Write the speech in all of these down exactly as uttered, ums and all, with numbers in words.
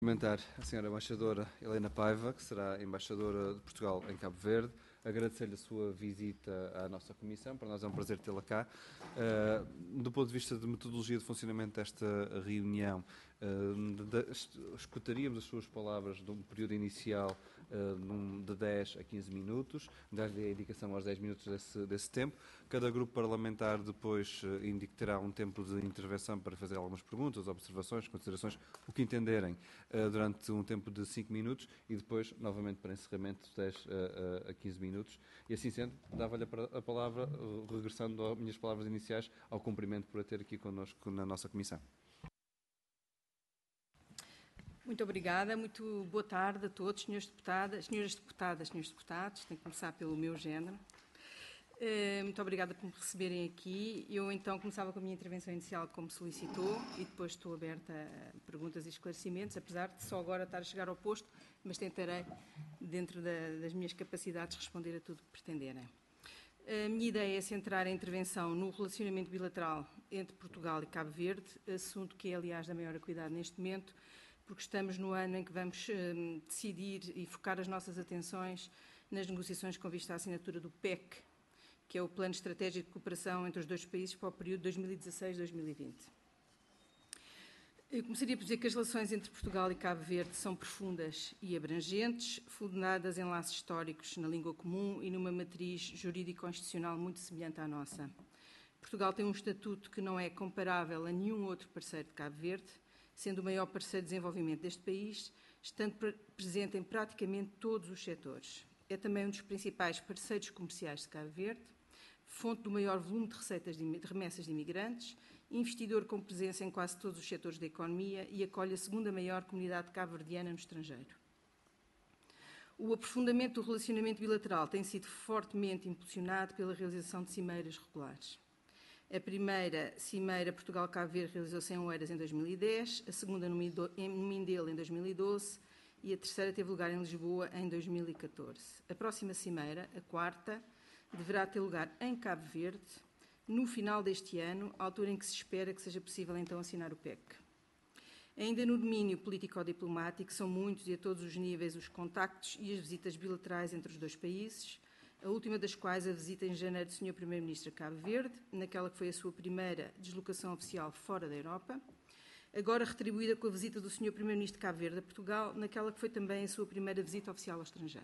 Cumprimentar a senhora embaixadora Helena Paiva, que será embaixadora de Portugal em Cabo Verde, agradecer-lhe a sua visita à nossa comissão, para nós é um prazer tê-la cá. Uh, do ponto de vista de metodologia de funcionamento desta reunião, uh, de, de, escutaríamos as suas palavras de um período inicial uh, num, de dez a quinze minutos, dar-lhe a indicação aos dez minutos desse, desse tempo. Cada grupo parlamentar depois uh, indicará um tempo de intervenção para fazer algumas perguntas, observações, considerações, o que entenderem, uh, durante um tempo de cinco minutos e depois, novamente, para encerramento, de dez a quinze minutos. E assim sendo, dava-lhe a palavra, uh, regressando às minhas palavras iniciais, ao cumprimento por a ter aqui connosco na nossa comissão. Muito obrigada, muito boa tarde a todos, senhores deputadas, senhoras deputadas, senhores deputados, tenho que começar pelo meu género. Muito obrigada por me receberem aqui. Eu então começava com a minha intervenção inicial como solicitou e depois estou aberta a perguntas e esclarecimentos, apesar de só agora estar a chegar ao posto, mas tentarei, dentro da, das minhas capacidades, responder a tudo que pretenderem. A minha ideia é centrar a intervenção no relacionamento bilateral entre Portugal e Cabo Verde, assunto que é, aliás, da maior acuidade neste momento, porque estamos no ano em que vamos um, decidir e focar as nossas atenções nas negociações com vista à assinatura do P E C, que é o Plano Estratégico de Cooperação entre os dois países para o período dois mil e dezasseis a dois mil e vinte. Eu começaria por dizer que as relações entre Portugal e Cabo Verde são profundas e abrangentes, fundadas em laços históricos na língua comum e numa matriz jurídico-constitucional muito semelhante à nossa. Portugal tem um estatuto que não é comparável a nenhum outro parceiro de Cabo Verde, sendo o maior parceiro de desenvolvimento deste país, estando presente em praticamente todos os setores. É também um dos principais parceiros comerciais de Cabo Verde, fonte do maior volume de receitas de remessas de imigrantes, investidor com presença em quase todos os setores da economia e acolhe a segunda maior comunidade cabo-verdiana no estrangeiro. O aprofundamento do relacionamento bilateral tem sido fortemente impulsionado pela realização de cimeiras regulares. A primeira cimeira Portugal-Cabo Verde realizou-se em Oeiras em dois mil e dez, a segunda no Mindelo em dois mil e doze e a terceira teve lugar em Lisboa em dois mil e catorze. A próxima cimeira, a quarta, deverá ter lugar em Cabo Verde no final deste ano, altura em que se espera que seja possível então assinar o P E C. Ainda no domínio político-diplomático, são muitos e a todos os níveis os contactos e as visitas bilaterais entre os dois países, a última das quais a visita em janeiro do senhor Primeiro-Ministro a Cabo Verde, naquela que foi a sua primeira deslocação oficial fora da Europa, agora retribuída com a visita do senhor Primeiro-Ministro de Cabo Verde a Portugal, naquela que foi também a sua primeira visita oficial ao estrangeiro.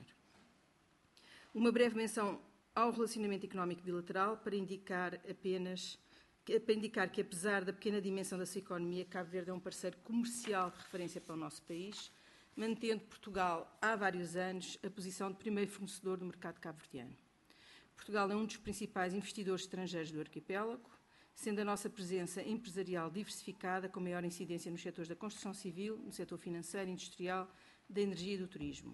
Uma breve menção ao relacionamento económico bilateral para indicar apenas para indicar que, apesar da pequena dimensão da sua economia, Cabo Verde é um parceiro comercial de referência para o nosso país, mantendo Portugal há vários anos a posição de primeiro fornecedor do mercado cabo-verdiano. Portugal é um dos principais investidores estrangeiros do arquipélago, sendo a nossa presença empresarial diversificada, com maior incidência nos setores da construção civil, no setor financeiro, industrial, da energia e do turismo.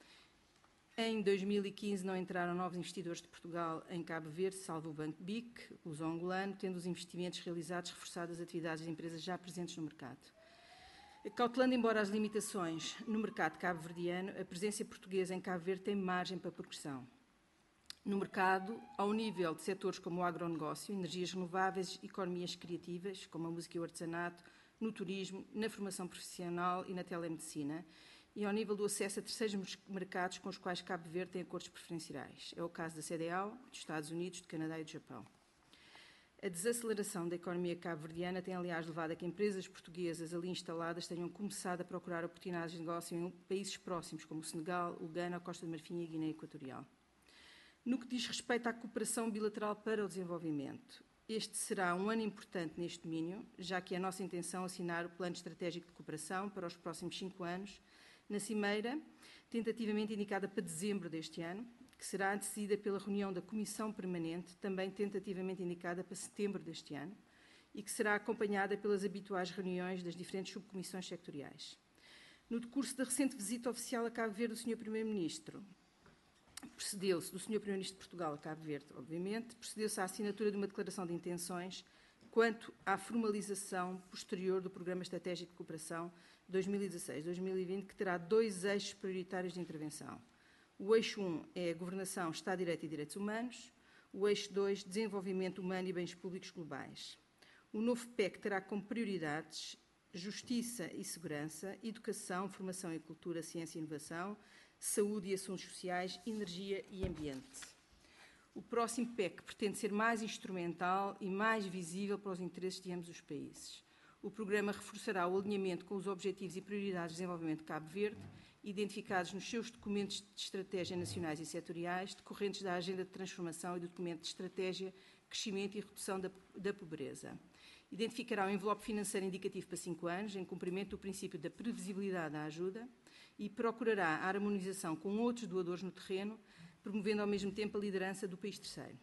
Em dois mil e quinze não entraram novos investidores de Portugal em Cabo Verde, salvo o Banco B I C, o luso-angolano, tendo os investimentos realizados reforçado as atividades de empresas já presentes no mercado. Cautelando embora as limitações no mercado cabo-verdiano, a presença portuguesa em Cabo Verde tem margem para progressão. No mercado, ao nível de setores como o agronegócio, energias renováveis, economias criativas, como a música e o artesanato, no turismo, na formação profissional e na telemedicina, e ao nível do acesso a terceiros mercados com os quais Cabo Verde tem acordos preferenciais. É o caso da C D A O, dos Estados Unidos, do Canadá e do Japão. A desaceleração da economia cabo-verdiana tem, aliás, levado a que empresas portuguesas ali instaladas tenham começado a procurar oportunidades de negócio em países próximos, como o Senegal, o Ghana, a Costa de Marfim e a Guiné Equatorial. No que diz respeito à cooperação bilateral para o desenvolvimento, este será um ano importante neste domínio, já que é a nossa intenção assinar o Plano Estratégico de Cooperação para os próximos cinco anos, na cimeira, tentativamente indicada para dezembro deste ano, que será antecedida pela reunião da Comissão Permanente, também tentativamente indicada para setembro deste ano, e que será acompanhada pelas habituais reuniões das diferentes subcomissões sectoriais. No decurso da recente visita oficial a Cabo Verde do senhor Primeiro-Ministro, procedeu-se, do senhor Primeiro-Ministro de Portugal a Cabo Verde, obviamente, procedeu-se à assinatura de uma declaração de intenções quanto à formalização posterior do Programa Estratégico de Cooperação dois mil e dezasseis a dois mil e vinte, que terá dois eixos prioritários de intervenção. O eixo um é a governação, Estado de Direito e Direitos Humanos. O eixo dois, desenvolvimento humano e bens públicos globais. O novo P E C terá como prioridades justiça e segurança, educação, formação e cultura, ciência e inovação, saúde e assuntos sociais, energia e ambiente. O próximo P E C pretende ser mais instrumental e mais visível para os interesses de ambos os países. O programa reforçará o alinhamento com os objetivos e prioridades de desenvolvimento de Cabo Verde, identificados nos seus documentos de estratégia nacionais e setoriais, decorrentes da Agenda de Transformação e do Documento de Estratégia, Crescimento e Redução da, da Pobreza. Identificará um envelope financeiro indicativo para cinco anos, em cumprimento do princípio da previsibilidade da ajuda, e procurará a harmonização com outros doadores no terreno, promovendo ao mesmo tempo a liderança do país terceiro.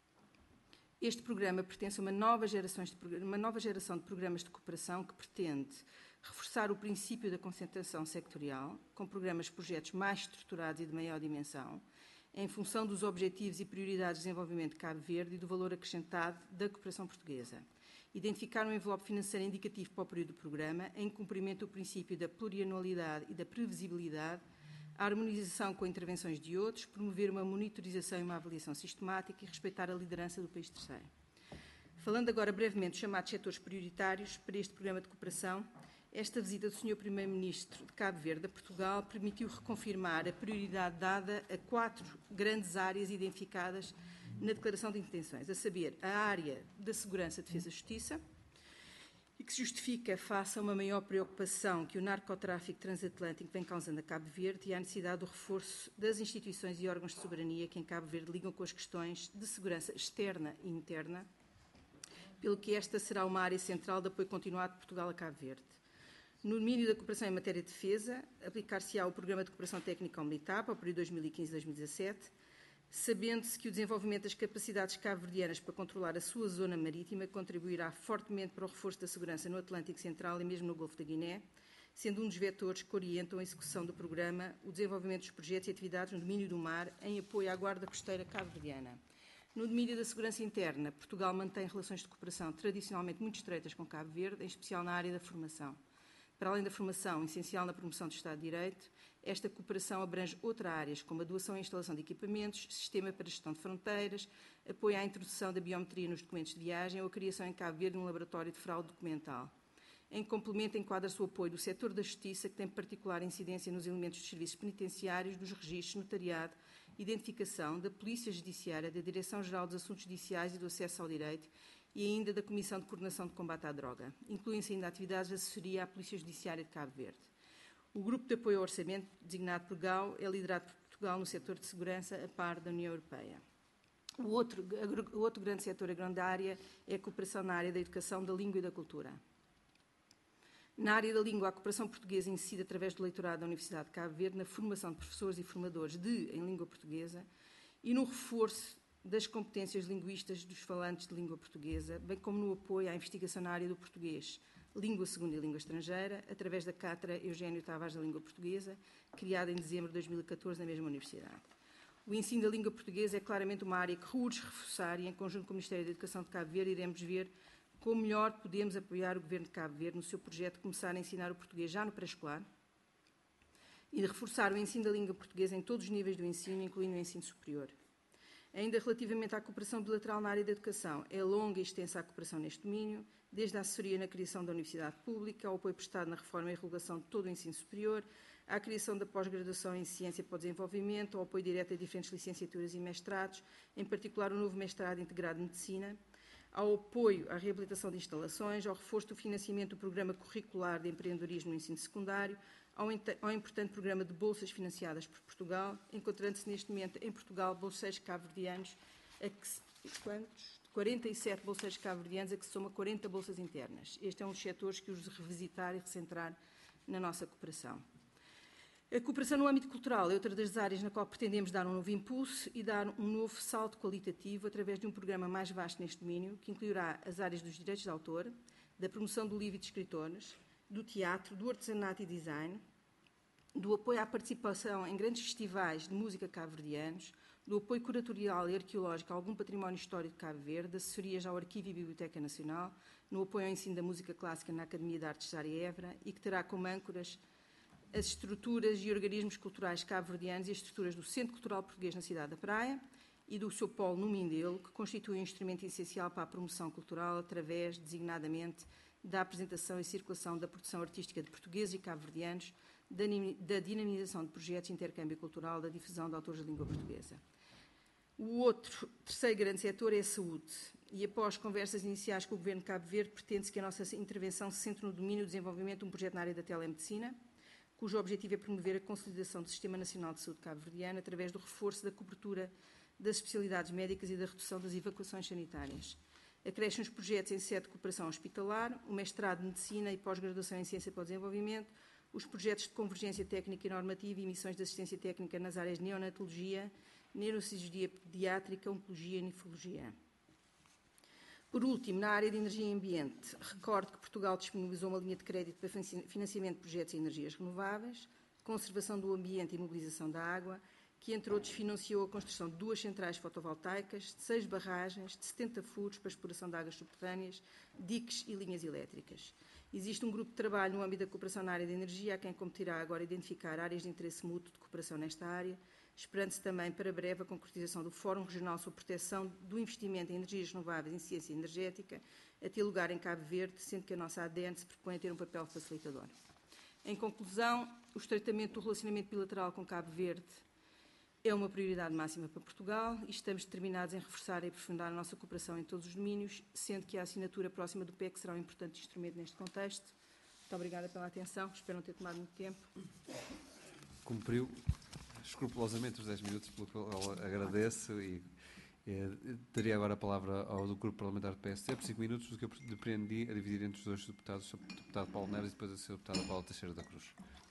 Este programa pertence a uma nova, de, uma nova geração de programas de cooperação que pretende reforçar o princípio da concentração sectorial, com programas de projetos mais estruturados e de maior dimensão, em função dos objetivos e prioridades de desenvolvimento de Cabo Verde e do valor acrescentado da cooperação portuguesa. Identificar um envelope financeiro indicativo para o período do programa, em cumprimento do princípio da plurianualidade e da previsibilidade, a harmonização com intervenções de outros, promover uma monitorização e uma avaliação sistemática e respeitar a liderança do país terceiro. Falando agora brevemente dos chamados setores prioritários para este programa de cooperação, esta visita do senhor Primeiro-Ministro de Cabo Verde a Portugal permitiu reconfirmar a prioridade dada a quatro grandes áreas identificadas na Declaração de Intenções, a saber, a área da segurança, defesa e justiça, e que se justifica face a uma maior preocupação que o narcotráfico transatlântico vem causando a Cabo Verde e à necessidade do reforço das instituições e órgãos de soberania que em Cabo Verde ligam com as questões de segurança externa e interna, pelo que esta será uma área central de apoio continuado de Portugal a Cabo Verde. No domínio da cooperação em matéria de defesa, aplicar-se-á o Programa de Cooperação Técnico-Militar para o período dois mil e quinze a dois mil e dezassete, sabendo-se que o desenvolvimento das capacidades cabo-verdianas para controlar a sua zona marítima contribuirá fortemente para o reforço da segurança no Atlântico Central e mesmo no Golfo da Guiné, sendo um dos vetores que orientam a execução do programa o desenvolvimento dos projetos e atividades no domínio do mar em apoio à Guarda Costeira cabo-verdiana. No domínio da segurança interna, Portugal mantém relações de cooperação tradicionalmente muito estreitas com Cabo Verde, em especial na área da formação. Para além da formação, essencial na promoção do Estado de Direito, esta cooperação abrange outras áreas, como a doação e instalação de equipamentos, sistema para gestão de fronteiras, apoio à introdução da biometria nos documentos de viagem ou a criação em Cabo Verde de um laboratório de fraude documental. Em complemento, enquadra-se o apoio do setor da justiça, que tem particular incidência nos elementos dos serviços penitenciários, dos registros, notariado, identificação, da Polícia Judiciária, da Direção-Geral dos Assuntos Judiciais e do Acesso ao Direito, e ainda da Comissão de Coordenação de Combate à Droga. Incluem-se ainda atividades de assessoria à Polícia Judiciária de Cabo Verde. O Grupo de Apoio ao Orçamento, designado por G A U, é liderado por Portugal no setor de segurança, a par da União Europeia. O outro, o outro grande setor, a grande área, é a cooperação na área da educação, da língua e da cultura. Na área da língua, a cooperação portuguesa incide através do leitorado da Universidade de Cabo Verde na formação de professores e formadores de, em língua portuguesa e no reforço das competências linguísticas dos falantes de língua portuguesa, bem como no apoio à investigação na área do português, língua segunda e língua estrangeira, através da Cátedra Eugênio Tavares da Língua Portuguesa, criada em dezembro de dois mil e catorze na mesma universidade. O ensino da língua portuguesa é claramente uma área que urge reforçar e, em conjunto com o Ministério da Educação de Cabo Verde, iremos ver como melhor podemos apoiar o Governo de Cabo Verde no seu projeto de começar a ensinar o português já no pré-escolar e de reforçar o ensino da língua portuguesa em todos os níveis do ensino, incluindo o ensino superior. Ainda relativamente à cooperação bilateral na área da educação, é longa e extensa a cooperação neste domínio, desde a assessoria na criação da universidade pública, ao apoio prestado na reforma e regulação de todo o ensino superior, à criação da pós-graduação em ciência para o desenvolvimento, ao apoio direto a diferentes licenciaturas e mestrados, em particular o novo mestrado integrado de medicina, ao apoio à reabilitação de instalações, ao reforço do financiamento do programa curricular de empreendedorismo no ensino secundário, ao, ao importante programa de bolsas financiadas por Portugal, encontrando-se neste momento em Portugal bolseiros cabo-verdianos, a que se, quantos? quarenta e sete bolseiros cabo-verdianos, a que se soma quarenta bolsas internas. Este é um dos setores que os revisitar e recentrar na nossa cooperação. A cooperação no âmbito cultural é outra das áreas na qual pretendemos dar um novo impulso e dar um novo salto qualitativo através de um programa mais vasto neste domínio, que incluirá as áreas dos direitos de autor, da promoção do livro e de escritores, do teatro, do artesanato e design, do apoio à participação em grandes festivais de música cabo-verdianos, do apoio curatorial e arqueológico a algum património histórico de Cabo Verde, assessorias ao Arquivo e Biblioteca Nacional, no apoio ao ensino da música clássica na Academia de Artes de Cesária Évora e que terá como âncoras as estruturas e organismos culturais cabo-verdianos e as estruturas do Centro Cultural Português na Cidade da Praia e do seu polo no Mindelo, que constitui um instrumento essencial para a promoção cultural através, designadamente, da apresentação e circulação da produção artística de portugueses e cabo-verdianos, da dinamização de projetos de intercâmbio cultural, da difusão de autores de língua portuguesa. O outro, terceiro grande setor é a saúde. E após conversas iniciais com o Governo de Cabo Verde, pretende-se que a nossa intervenção se centre no domínio e desenvolvimento de um projeto na área da telemedicina, cujo objetivo é promover a consolidação do Sistema Nacional de Saúde cabo-verdiano através do reforço da cobertura das especialidades médicas e da redução das evacuações sanitárias. Acrescem os projetos em sede de cooperação hospitalar, o mestrado de medicina e pós-graduação em ciência para o desenvolvimento, os projetos de convergência técnica e normativa e missões de assistência técnica nas áreas de neonatologia, neurocirurgia pediátrica, oncologia e nefrologia. Por último, na área de energia e ambiente, recordo que Portugal disponibilizou uma linha de crédito para financiamento de projetos de energias renováveis, conservação do ambiente e mobilização da água, que, entre outros, financiou a construção de duas centrais fotovoltaicas, de seis barragens, de setenta furos para exploração de águas subterrâneas, diques e linhas elétricas. Existe um grupo de trabalho no âmbito da cooperação na área de energia, a quem competirá agora identificar áreas de interesse mútuo de cooperação nesta área, esperando-se também para breve a concretização do Fórum Regional sobre Proteção do Investimento em Energias Renováveis e Ciência Energética, a ter lugar em Cabo Verde, sendo que a nossa A D N se propõe a ter um papel facilitador. Em conclusão, o estreitamento do relacionamento bilateral com Cabo Verde é uma prioridade máxima para Portugal e estamos determinados em reforçar e aprofundar a nossa cooperação em todos os domínios, sendo que a assinatura próxima do P E C será um importante instrumento neste contexto. Muito obrigada pela atenção, espero não ter tomado muito tempo. Cumpriu escrupulosamente os dez minutos, pelo que eu agradeço, e eh, daria agora a palavra ao do Grupo Parlamentar do P S D, por cinco minutos, do que eu depreendi a dividir entre os dois deputados, o deputado Paulo Neves e depois a senhora deputada Paula Teixeira da Cruz.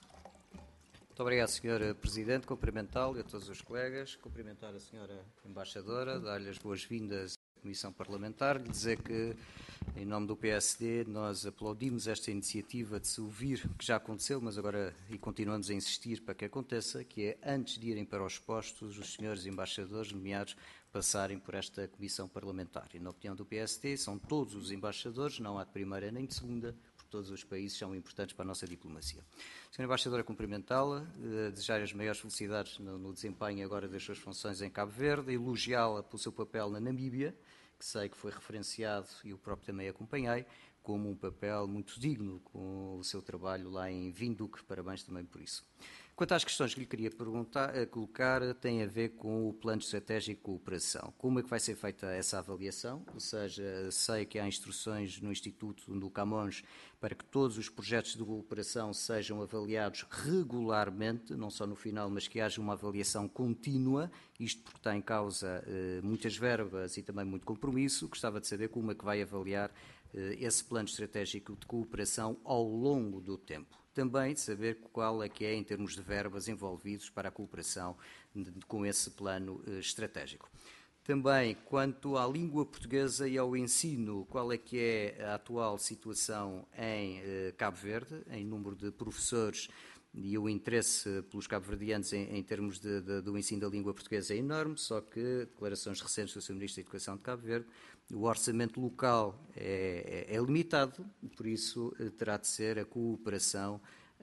Muito obrigado, senhor Presidente. Cumprimentá-lo e a todos os colegas. Cumprimentar a senhora Embaixadora, dar-lhe as boas-vindas à Comissão Parlamentar, lhe dizer que, em nome do P S D, nós aplaudimos esta iniciativa de se ouvir, que já aconteceu, mas agora e continuamos a insistir para que aconteça, que é, antes de irem para os postos, os senhores embaixadores nomeados passarem por esta Comissão Parlamentar. E, na opinião do P S D, são todos os embaixadores, não há de primeira nem de segunda, todos os países são importantes para a nossa diplomacia. senhora Embaixadora, cumprimentá-la, eh, desejar as maiores felicidades no, no desempenho agora das suas funções em Cabo Verde, elogiá-la pelo seu papel na Namíbia, que sei que foi referenciado e eu próprio também acompanhei, como um papel muito digno com o seu trabalho lá em Windhoek. Parabéns também por isso. Quanto às questões que lhe queria perguntar, colocar, tem a ver com o Plano Estratégico de Cooperação. Como é que vai ser feita essa avaliação? Ou seja, sei que há instruções no Instituto do Camões para que todos os projetos de cooperação sejam avaliados regularmente, não só no final, mas que haja uma avaliação contínua, isto porque está em causa eh, muitas verbas e também muito compromisso. Gostava de saber como é que vai avaliar eh, esse Plano Estratégico de Cooperação ao longo do tempo. Também de saber qual é que é, em termos de verbas envolvidos para a cooperação de, de, com esse plano eh, estratégico. Também, quanto à língua portuguesa e ao ensino, qual é que é a atual situação em eh, Cabo Verde, em número de professores, e o interesse pelos cabo-verdianos em, em termos de, de, do ensino da língua portuguesa é enorme, só que declarações recentes do senhor Ministro da Educação de Cabo Verde, o orçamento local é, é, é limitado, por isso terá de ser a cooperação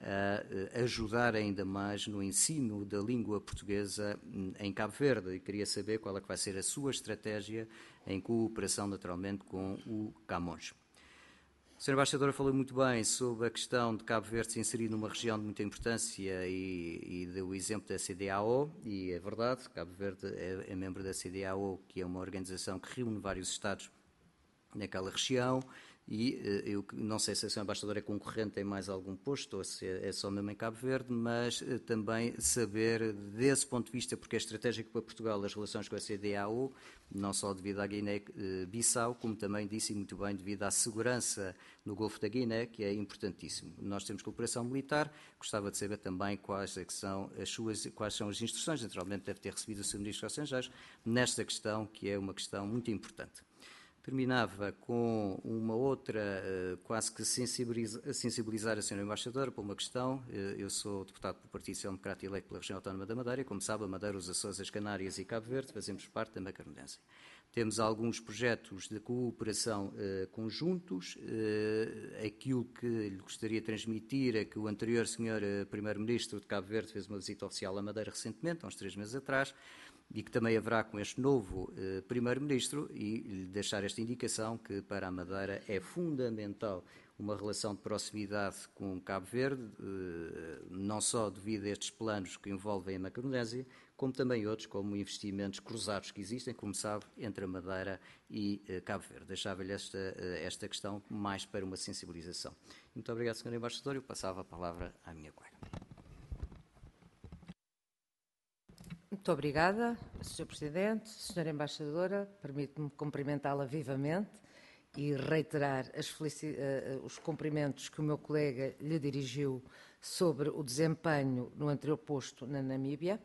a ajudar ainda mais no ensino da língua portuguesa em Cabo Verde. E queria saber qual é que vai ser a sua estratégia em cooperação, naturalmente, com o Camões. A senhora Embaixadora falou muito bem sobre a questão de Cabo Verde se inserir numa região de muita importância e, e deu o exemplo da C D A O, e é verdade, Cabo Verde é, é membro da C D A O, que é uma organização que reúne vários Estados naquela região, e eu não sei se a senhora Embaixadora é concorrente em mais algum posto ou se é só mesmo em Cabo Verde, mas também saber, desse ponto de vista, porque é estratégico para Portugal as relações com a C D A O, não só devido à Guiné-Bissau, como também disse muito bem devido à segurança no Golfo da Guiné, que é importantíssimo. Nós temos cooperação militar, gostava de saber também quais, é que são, as suas, quais são as instruções, naturalmente deve ter recebido o seu Ministro dos Estrangeiros, nesta questão, que é uma questão muito importante. Terminava com uma outra, quase que sensibiliza, sensibilizar a senhora Embaixadora para uma questão. Eu sou deputado do Partido Social Democrata eleito pela região autónoma da Madeira. Como sabe, a Madeira, os Açores, as Canárias e Cabo Verde fazemos parte da Macaronense. Temos alguns projetos de cooperação eh, conjuntos. Eh, aquilo que lhe gostaria de transmitir é que o anterior senhor Primeiro-Ministro de Cabo Verde fez uma visita oficial à Madeira recentemente, há uns três meses atrás, e que também haverá com este novo eh, Primeiro-Ministro, e lhe deixar esta indicação que para a Madeira é fundamental uma relação de proximidade com Cabo Verde, não só devido a estes planos que envolvem a Macaronésia, como também outros, como investimentos cruzados que existem, como sabe, entre a Madeira e Cabo Verde. Deixava-lhe esta, esta questão mais para uma sensibilização. Muito obrigado, senhor Embaixador. Eu passava a palavra à minha colega. Muito obrigada, senhor Presidente. senhora Embaixadora, permite-me cumprimentá-la vivamente e reiterar as felici- uh, os cumprimentos que o meu colega lhe dirigiu sobre o desempenho no anterior posto na Namíbia.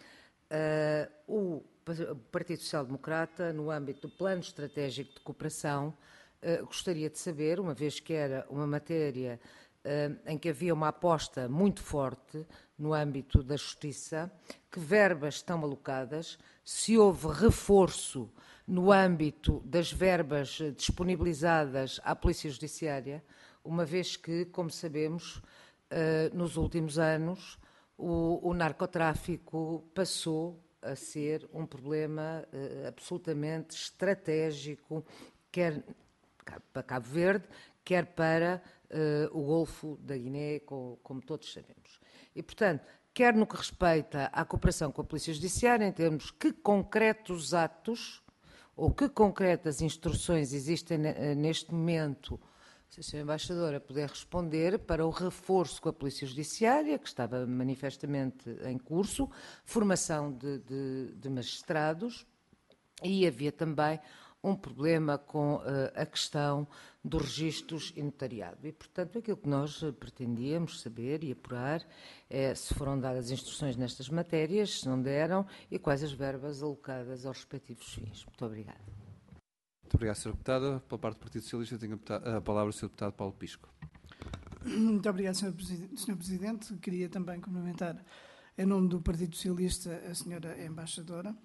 Uh, o Partido Social Democrata, no âmbito do Plano Estratégico de Cooperação, uh, gostaria de saber, uma vez que era uma matéria uh, em que havia uma aposta muito forte no âmbito da justiça, que verbas estão alocadas, se houve reforço no âmbito das verbas disponibilizadas à Polícia Judiciária, uma vez que, como sabemos, nos últimos anos o, o narcotráfico passou a ser um problema absolutamente estratégico, quer para Cabo Verde, quer para o Golfo da Guiné, como todos sabemos. E, portanto, quer no que respeita à cooperação com a Polícia Judiciária, em termos que concretos atos ou que concretas instruções existem neste momento, se a senhora Embaixadora puder responder, para o reforço com a Polícia Judiciária, que estava manifestamente em curso, formação de, de, de magistrados, e havia também um problema com uh, a questão dos registros e notariado. E, portanto, aquilo que nós pretendíamos saber e apurar é se foram dadas instruções nestas matérias, se não deram, e quais as verbas alocadas aos respectivos fins. Muito obrigada. Muito obrigado, senhora Deputada. Pela parte do Partido Socialista, tenho a palavra o senhor Deputado Paulo Pisco. Muito obrigado, senhor Presidente. Queria também cumprimentar, em nome do Partido Socialista, a senhora Embaixadora.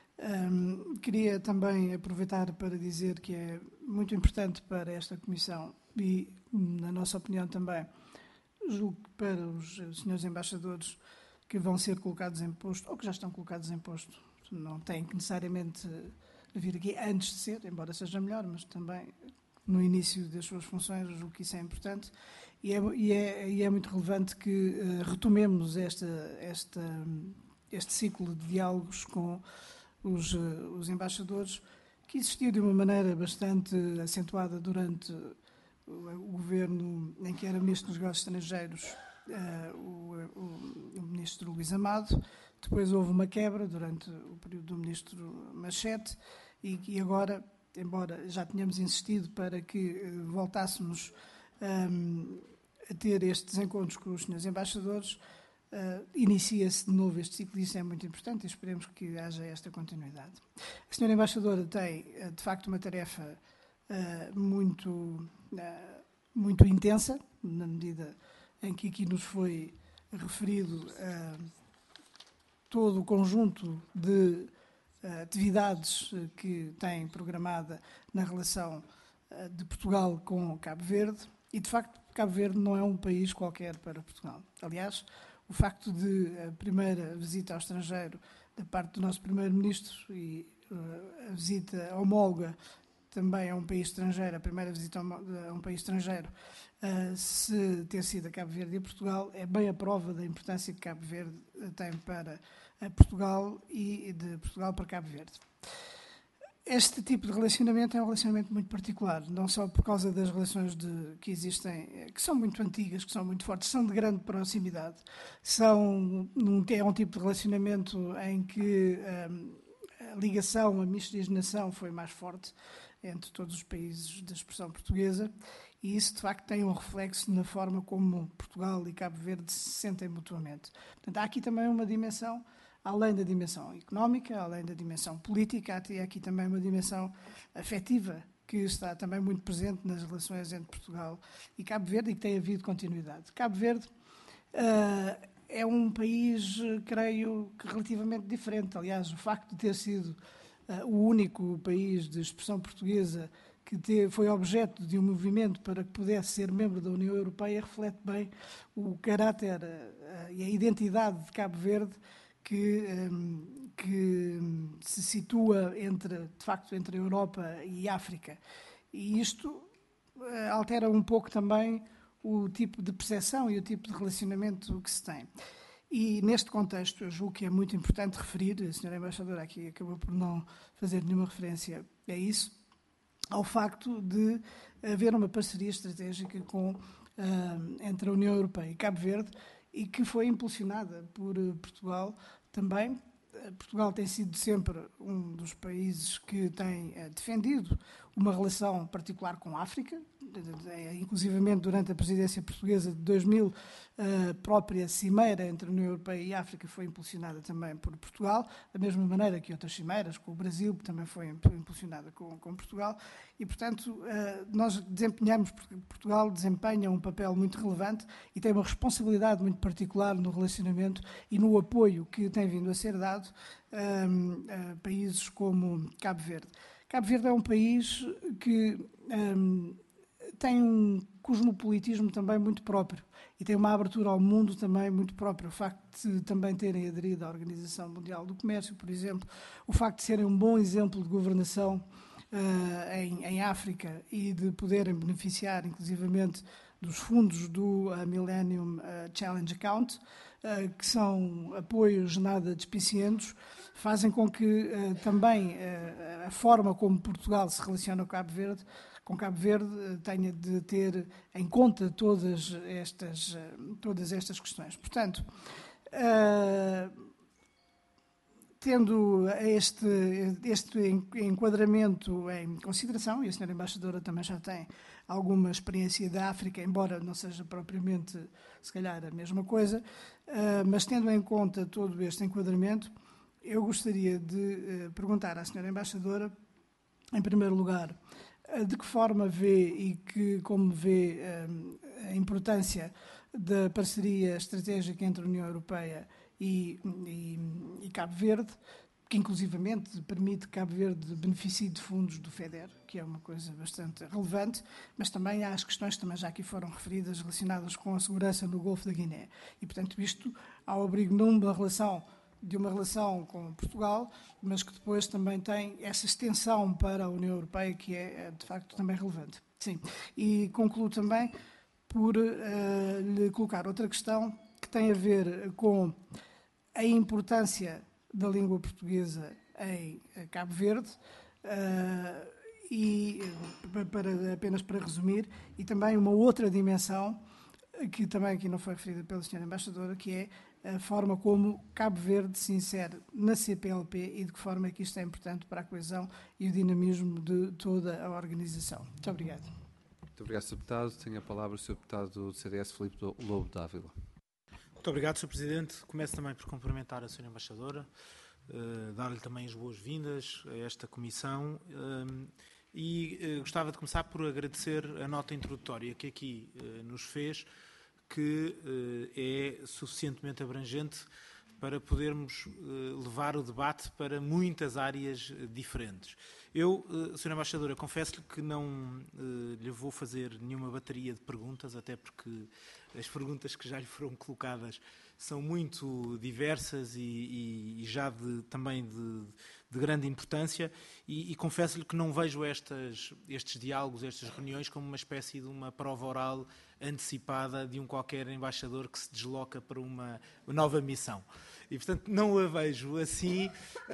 Um, queria também aproveitar para dizer que é muito importante para esta Comissão e, na nossa opinião também, julgo que para os senhores embaixadores que vão ser colocados em posto, ou que já estão colocados em posto, não têm que necessariamente vir aqui antes de ser, embora seja melhor, mas também no início das suas funções, julgo que isso é importante. E é, e é, e é muito relevante que uh, retomemos esta, esta, este ciclo de diálogos com Os, os embaixadores, que existiu de uma maneira bastante acentuada durante o, o governo em que era Ministro dos Negócios Estrangeiros, uh, o, o, o Ministro Luís Amado. Depois houve uma quebra durante o período do Ministro Machete e, e agora, embora já tenhamos insistido para que uh, voltássemos um, a ter estes encontros com os senhores embaixadores, Uh, inicia-se de novo este ciclo e isso é muito importante e esperemos que haja esta continuidade. A senhora Embaixadora tem, uh, de facto, uma tarefa uh, muito, uh, muito intensa, na medida em que aqui nos foi referido uh, todo o conjunto de uh, atividades uh, que tem programada na relação uh, de Portugal com Cabo Verde e, de facto, Cabo Verde não é um país qualquer para Portugal. Aliás, o facto de a primeira visita ao estrangeiro da parte do nosso Primeiro-Ministro e uh, a visita homóloga também a um país estrangeiro, a primeira visita a um país estrangeiro, uh, se ter sido a Cabo Verde e a Portugal, é bem a prova da importância que Cabo Verde tem para Portugal e de Portugal para Cabo Verde. Este tipo de relacionamento é um relacionamento muito particular, não só por causa das relações de, que existem, que são muito antigas, que são muito fortes, são de grande proximidade. São, é um tipo de relacionamento em que um, a ligação, a miscigenação foi mais forte entre todos os países da expressão portuguesa e isso, de facto, tem um reflexo na forma como Portugal e Cabo Verde se sentem mutuamente. Portanto, há aqui também uma dimensão, além da dimensão económica, além da dimensão política, há aqui também uma dimensão afetiva que está também muito presente nas relações entre Portugal e Cabo Verde e que tem havido continuidade. Cabo Verde uh, é um país, creio, que relativamente diferente. Aliás, o facto de ter sido uh, o único país de expressão portuguesa que teve, foi objeto de um movimento para que pudesse ser membro da União Europeia reflete bem o caráter uh, e a identidade de Cabo Verde, Que, que se situa entre, de facto, entre a Europa e a África. E isto altera um pouco também o tipo de percepção e o tipo de relacionamento que se tem. E neste contexto, eu julgo que é muito importante referir, a senhora Embaixadora aqui acabou por não fazer nenhuma referência a isso, ao facto de haver uma parceria estratégica com, uh, entre a União Europeia e Cabo Verde e que foi impulsionada por Portugal também. Portugal tem sido sempre um dos países que tem uh, defendido uma relação particular com a África, inclusivamente durante a presidência portuguesa de dois mil, a própria cimeira entre a União Europeia e a África foi impulsionada também por Portugal, da mesma maneira que outras cimeiras, com o Brasil, também foi impulsionada com, com Portugal, e, portanto, nós desempenhamos, Portugal desempenha um papel muito relevante e tem uma responsabilidade muito particular no relacionamento e no apoio que tem vindo a ser dado a países como Cabo Verde. Cabo Verde é um país que um, tem um cosmopolitismo também muito próprio e tem uma abertura ao mundo também muito própria. O facto de também terem aderido à Organização Mundial do Comércio, por exemplo, o facto de serem um bom exemplo de governação uh, em, em África e de poderem beneficiar, inclusivamente, dos fundos do uh, Millennium uh, Challenge Account, uh, que são apoios nada despicientos, fazem com que uh, também uh, a forma como Portugal se relaciona com Cabo Verde, com Cabo Verde uh, tenha de ter em conta todas estas, uh, todas estas questões. Portanto, uh, tendo este, este enquadramento em consideração, e a senhora Embaixadora também já tem alguma experiência da África, embora não seja propriamente, se calhar, a mesma coisa, uh, mas tendo em conta todo este enquadramento, eu gostaria de uh, perguntar à senhora Embaixadora, em primeiro lugar, uh, de que forma vê e que, como vê uh, a importância da parceria estratégica entre a União Europeia e, e, e Cabo Verde, que inclusivamente permite que Cabo Verde beneficie de fundos do FEDER, que é uma coisa bastante relevante, mas também há as questões que também já aqui foram referidas relacionadas com a segurança no Golfo da Guiné. E, portanto, isto ao abrigo não de uma relação, de uma relação com Portugal, mas que depois também tem essa extensão para a União Europeia, que é, de facto, também relevante. Sim. E concluo também por uh, lhe colocar outra questão que tem a ver com a importância da língua portuguesa em Cabo Verde uh, e, para, apenas para resumir, e também uma outra dimensão que também aqui não foi referida pela senhora Embaixadora, que é a forma como Cabo Verde se insere na C P L P e de que forma é que isto é importante para a coesão e o dinamismo de toda a organização. Muito obrigado. Muito obrigado, senhor Deputado. Tenho a palavra o senhor Deputado do C D S, Filipe Lobo Dávila. Muito obrigado, senhor Presidente. Começo também por cumprimentar a senhora Embaixadora, uh, dar-lhe também as boas-vindas a esta comissão uh, e uh, gostava de começar por agradecer a nota introdutória que aqui uh, nos fez, que uh, é suficientemente abrangente para podermos uh, levar o debate para muitas áreas uh, diferentes. Eu, uh, senhora Embaixadora, confesso-lhe que não uh, lhe vou fazer nenhuma bateria de perguntas, até porque as perguntas que já lhe foram colocadas são muito diversas e, e, e já de, também de, de grande importância e, e confesso-lhe que não vejo estas, estes diálogos, estas reuniões como uma espécie de uma prova oral antecipada de um qualquer embaixador que se desloca para uma nova missão. E, portanto, não a vejo assim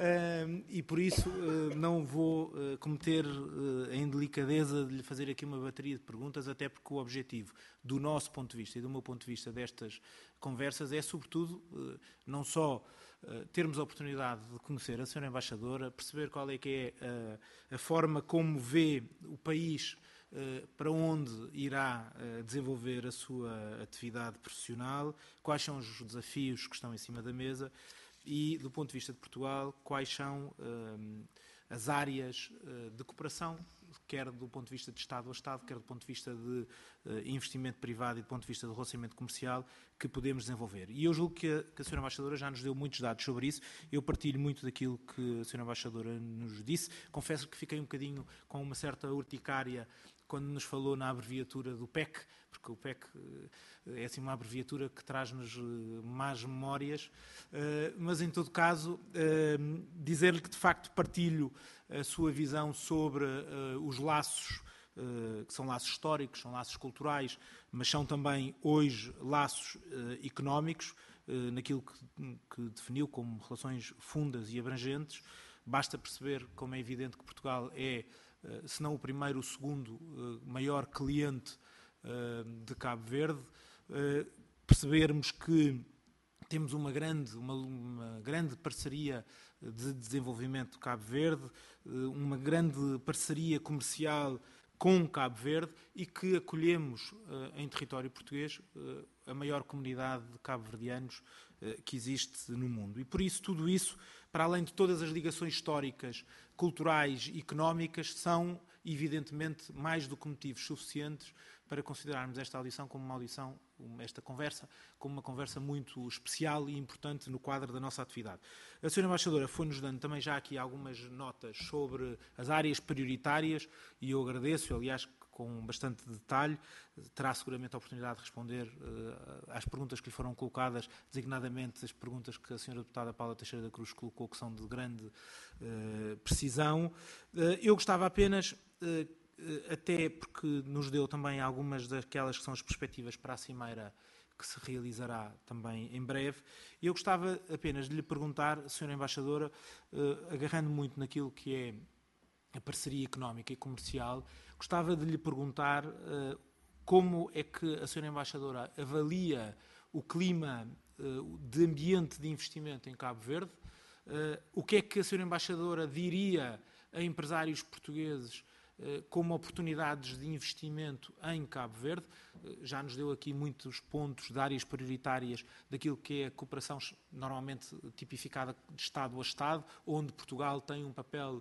uh, e, por isso, uh, não vou uh, cometer uh, a indelicadeza de lhe fazer aqui uma bateria de perguntas, até porque o objetivo, do nosso ponto de vista e do meu ponto de vista destas conversas, é, sobretudo, uh, não só uh, termos a oportunidade de conhecer a senhora Embaixadora, perceber qual é que é uh, a forma como vê o país, Uh, para onde irá uh, desenvolver a sua atividade profissional, quais são os desafios que estão em cima da mesa e, do ponto de vista de Portugal, quais são uh, as áreas uh, de cooperação, quer do ponto de vista de Estado a Estado, quer do ponto de vista de uh, investimento privado e do ponto de vista do relacionamento comercial, que podemos desenvolver. E eu julgo que a, que a senhora Embaixadora já nos deu muitos dados sobre isso. Eu partilho muito daquilo que a senhora Embaixadora nos disse. Confesso que fiquei um bocadinho com uma certa urticária quando nos falou na abreviatura do P E C, porque o P E C é assim uma abreviatura que traz-nos más memórias, mas em todo caso dizer-lhe que de facto partilho a sua visão sobre os laços que são laços históricos, são laços culturais, mas são também hoje laços económicos, naquilo que, que definiu como relações fundas e abrangentes. Basta perceber, como é evidente, que Portugal é, se não o primeiro, o segundo maior cliente de Cabo Verde. Percebermos que temos uma grande, uma, uma grande parceria de desenvolvimento de Cabo Verde, uma grande parceria comercial com Cabo Verde e que acolhemos em território português a maior comunidade de cabo-verdianos que existe no mundo. E por isso, tudo isso, para além de todas as ligações históricas, culturais e económicas, são, evidentemente, mais do que motivos suficientes para considerarmos esta audição como uma audição, esta conversa, como uma conversa muito especial e importante no quadro da nossa atividade. A senhora Embaixadora foi-nos dando também já aqui algumas notas sobre as áreas prioritárias e eu agradeço, aliás, com bastante detalhe, terá seguramente a oportunidade de responder uh, às perguntas que lhe foram colocadas, designadamente as perguntas que a senhora Deputada Paula Teixeira da Cruz colocou, que são de grande uh, precisão. Uh, eu gostava apenas, uh, até porque nos deu também algumas daquelas que são as perspectivas para a Cimeira que se realizará também em breve, eu gostava apenas de lhe perguntar, senhora Embaixadora, uh, agarrando muito naquilo que é a parceria económica e comercial, gostava de lhe perguntar uh, como é que a senhora Embaixadora avalia o clima uh, de ambiente de investimento em Cabo Verde, uh, o que é que a senhora Embaixadora diria a empresários portugueses uh, como oportunidades de investimento em Cabo Verde. Uh, já nos deu aqui muitos pontos de áreas prioritárias daquilo que é a cooperação normalmente tipificada de Estado a Estado, onde Portugal tem um papel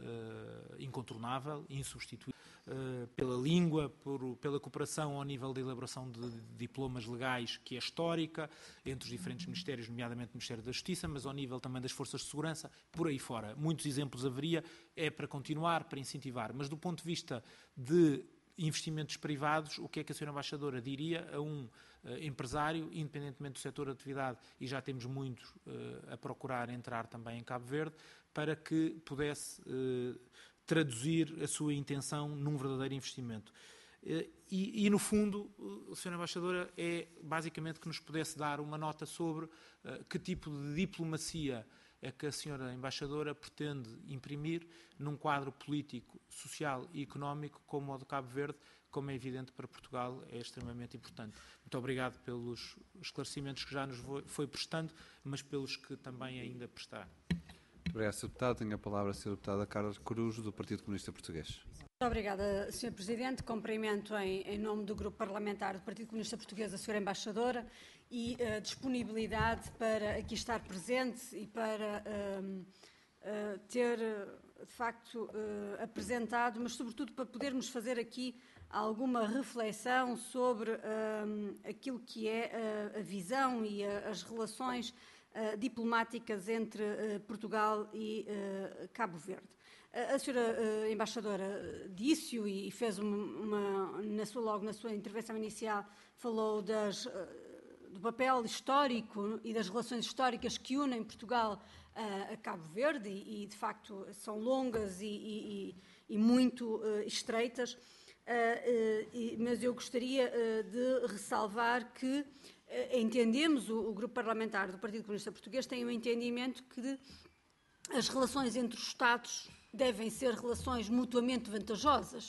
Uh, incontornável, insubstituível, uh, pela língua, por, pela cooperação ao nível da elaboração de, de diplomas legais, que é histórica, entre os diferentes ministérios, nomeadamente o Ministério da Justiça, mas ao nível também das forças de segurança, por aí fora. Muitos exemplos haveria, é para continuar, para incentivar, mas do ponto de vista de investimentos privados, o que é que a senhora Embaixadora diria a um uh, empresário, independentemente do setor de atividade, e já temos muitos uh, a procurar entrar também em Cabo Verde, para que pudesse uh, traduzir a sua intenção num verdadeiro investimento. Uh, e, e, no fundo, uh, a senhora Embaixadora é basicamente que nos pudesse dar uma nota sobre uh, que tipo de diplomacia é que a senhora Embaixadora pretende imprimir num quadro político, social e económico como o de Cabo Verde, como é evidente para Portugal, é extremamente importante. Muito obrigado pelos esclarecimentos que já nos foi prestando, mas pelos que também ainda prestará. Obrigado, senhor Deputado. Tenho a palavra a senhora Deputada Carla Cruz, do Partido Comunista Português. Muito obrigada, senhor Presidente. Cumprimento em, em nome do Grupo Parlamentar do Partido Comunista Português a senhora Embaixadora e a uh, disponibilidade para aqui estar presente e para uh, uh, ter, de facto, uh, apresentado, mas sobretudo para podermos fazer aqui alguma reflexão sobre uh, aquilo que é uh, a visão e a, as relações Uh, diplomáticas entre uh, Portugal e uh, Cabo Verde. Uh, a senhora uh, Embaixadora disse-o e fez uma, uma, na sua, logo na sua intervenção inicial, falou das, uh, do papel histórico e das relações históricas que unem Portugal uh, a Cabo Verde e, e, de facto, são longas e, e, e muito uh, estreitas, uh, uh, e, mas eu gostaria uh, de ressalvar que entendemos, o, o Grupo Parlamentar do Partido Comunista Português tem um entendimento que as relações entre os Estados devem ser relações mutuamente vantajosas.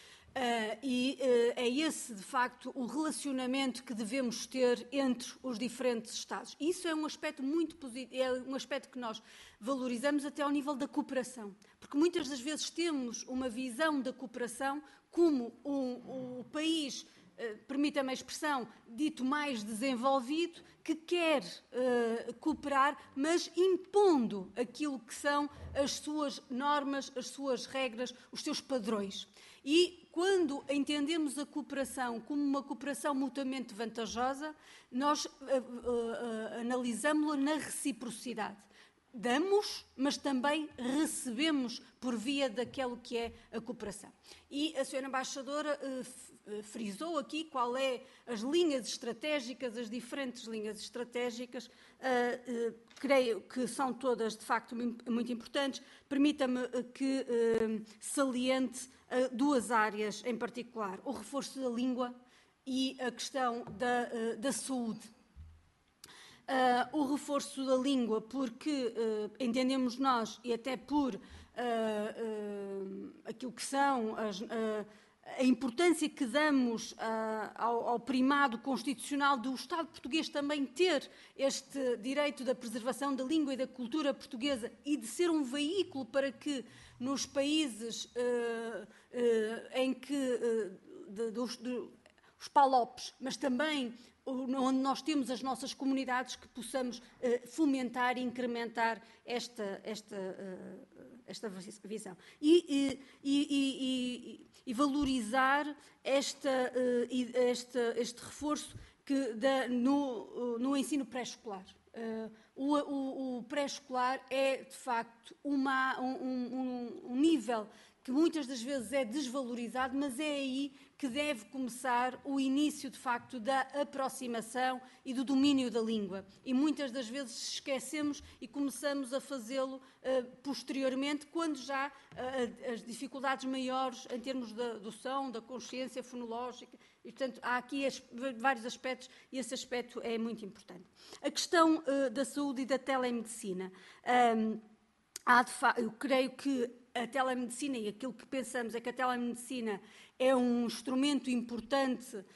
Uh, e uh, é esse, de facto, o relacionamento que devemos ter entre os diferentes Estados. Isso é um aspecto muito positivo, é um aspecto que nós valorizamos até ao nível da cooperação, porque muitas das vezes temos uma visão da cooperação como um, um país, Uh, permita-me a expressão, dito mais desenvolvido, que quer uh, cooperar, mas impondo aquilo que são as suas normas, as suas regras, os seus padrões. E quando entendemos a cooperação como uma cooperação mutuamente vantajosa, nós uh, uh, uh, analisamos-la na reciprocidade. damos, mas também recebemos por via daquilo que é a cooperação. E a senhora Embaixadora eh, frisou aqui qual é as linhas estratégicas, as diferentes linhas estratégicas, eh, eh, creio que são todas, de facto, muito importantes. Permita-me que eh, saliente eh, duas áreas em particular, o reforço da língua e a questão da, eh, da saúde. Uh, o reforço da língua, porque uh, entendemos nós, e até por uh, uh, aquilo que são as, uh, a importância que damos uh, ao, ao primado constitucional do Estado português também ter este direito da preservação da língua e da cultura portuguesa e de ser um veículo para que nos países uh, uh, em que uh, de, de, de, os palopes, mas também onde nós temos as nossas comunidades, que possamos uh, fomentar e incrementar esta, esta, uh, esta visão. E, e, e, e, e valorizar esta, uh, esta, este reforço que dá no, no ensino pré-escolar. Uh, o o, o pré-escolar é, de facto, uma, um, um, um nível que muitas das vezes é desvalorizado, mas é aí que deve começar o início, de facto, da aproximação e do domínio da língua. E muitas das vezes esquecemos e começamos a fazê-lo uh, posteriormente, quando já uh, as dificuldades maiores em termos da, do som, da consciência fonológica. E, portanto, há aqui as, vários aspectos e esse aspecto é muito importante. A questão uh, da saúde e da telemedicina. Um, há de fa- eu creio que a telemedicina, e aquilo que pensamos é que a telemedicina é um instrumento importante uh,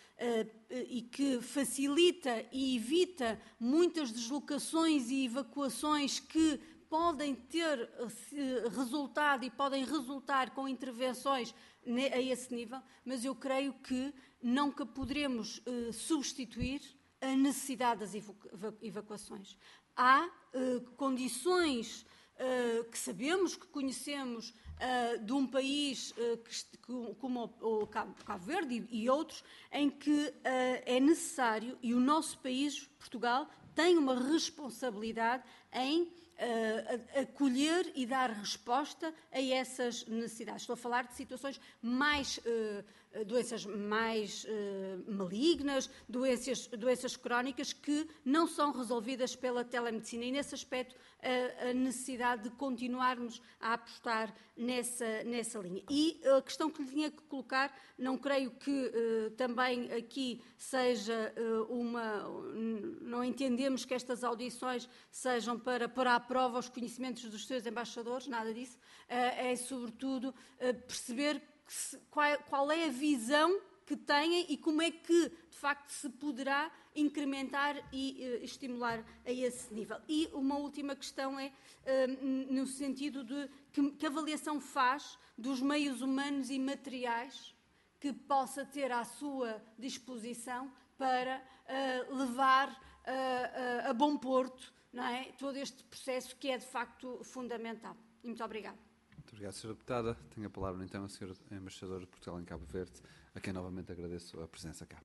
e que facilita e evita muitas deslocações e evacuações que podem ter uh, resultado e podem resultar com intervenções a esse nível, mas eu creio que nunca poderemos uh, substituir a necessidade das evacuações. Há uh, condições Uh, que sabemos, que conhecemos uh, de um país uh, que, como o, o Cabo, Cabo Verde e, e outros, em que uh, é necessário, e o nosso país, Portugal, tem uma responsabilidade em uh, acolher e dar resposta a essas necessidades. Estou a falar de situações mais, uh, doenças mais uh, malignas, doenças, doenças crónicas que não são resolvidas pela telemedicina, e nesse aspecto a necessidade de continuarmos a apostar nessa, nessa linha. E a questão que lhe tinha que colocar, não creio que uh, também aqui seja uh, uma... Não entendemos que estas audições sejam para pôr à prova os conhecimentos dos seus embaixadores, nada disso. Uh, é, sobretudo, uh, perceber que se, qual, qual é a visão que têm e como é que, de facto, se poderá incrementar e uh, estimular a esse nível. E uma última questão é, uh, no sentido de que, que avaliação faz dos meios humanos e materiais que possa ter à sua disposição para uh, levar uh, uh, a bom porto, não é, todo este processo que é, de facto, fundamental. Muito obrigada. Muito obrigado, senhora Deputada. Tenho a palavra, então, a senhora Embaixadora de Portugal em Cabo Verde, a quem novamente agradeço a presença cá.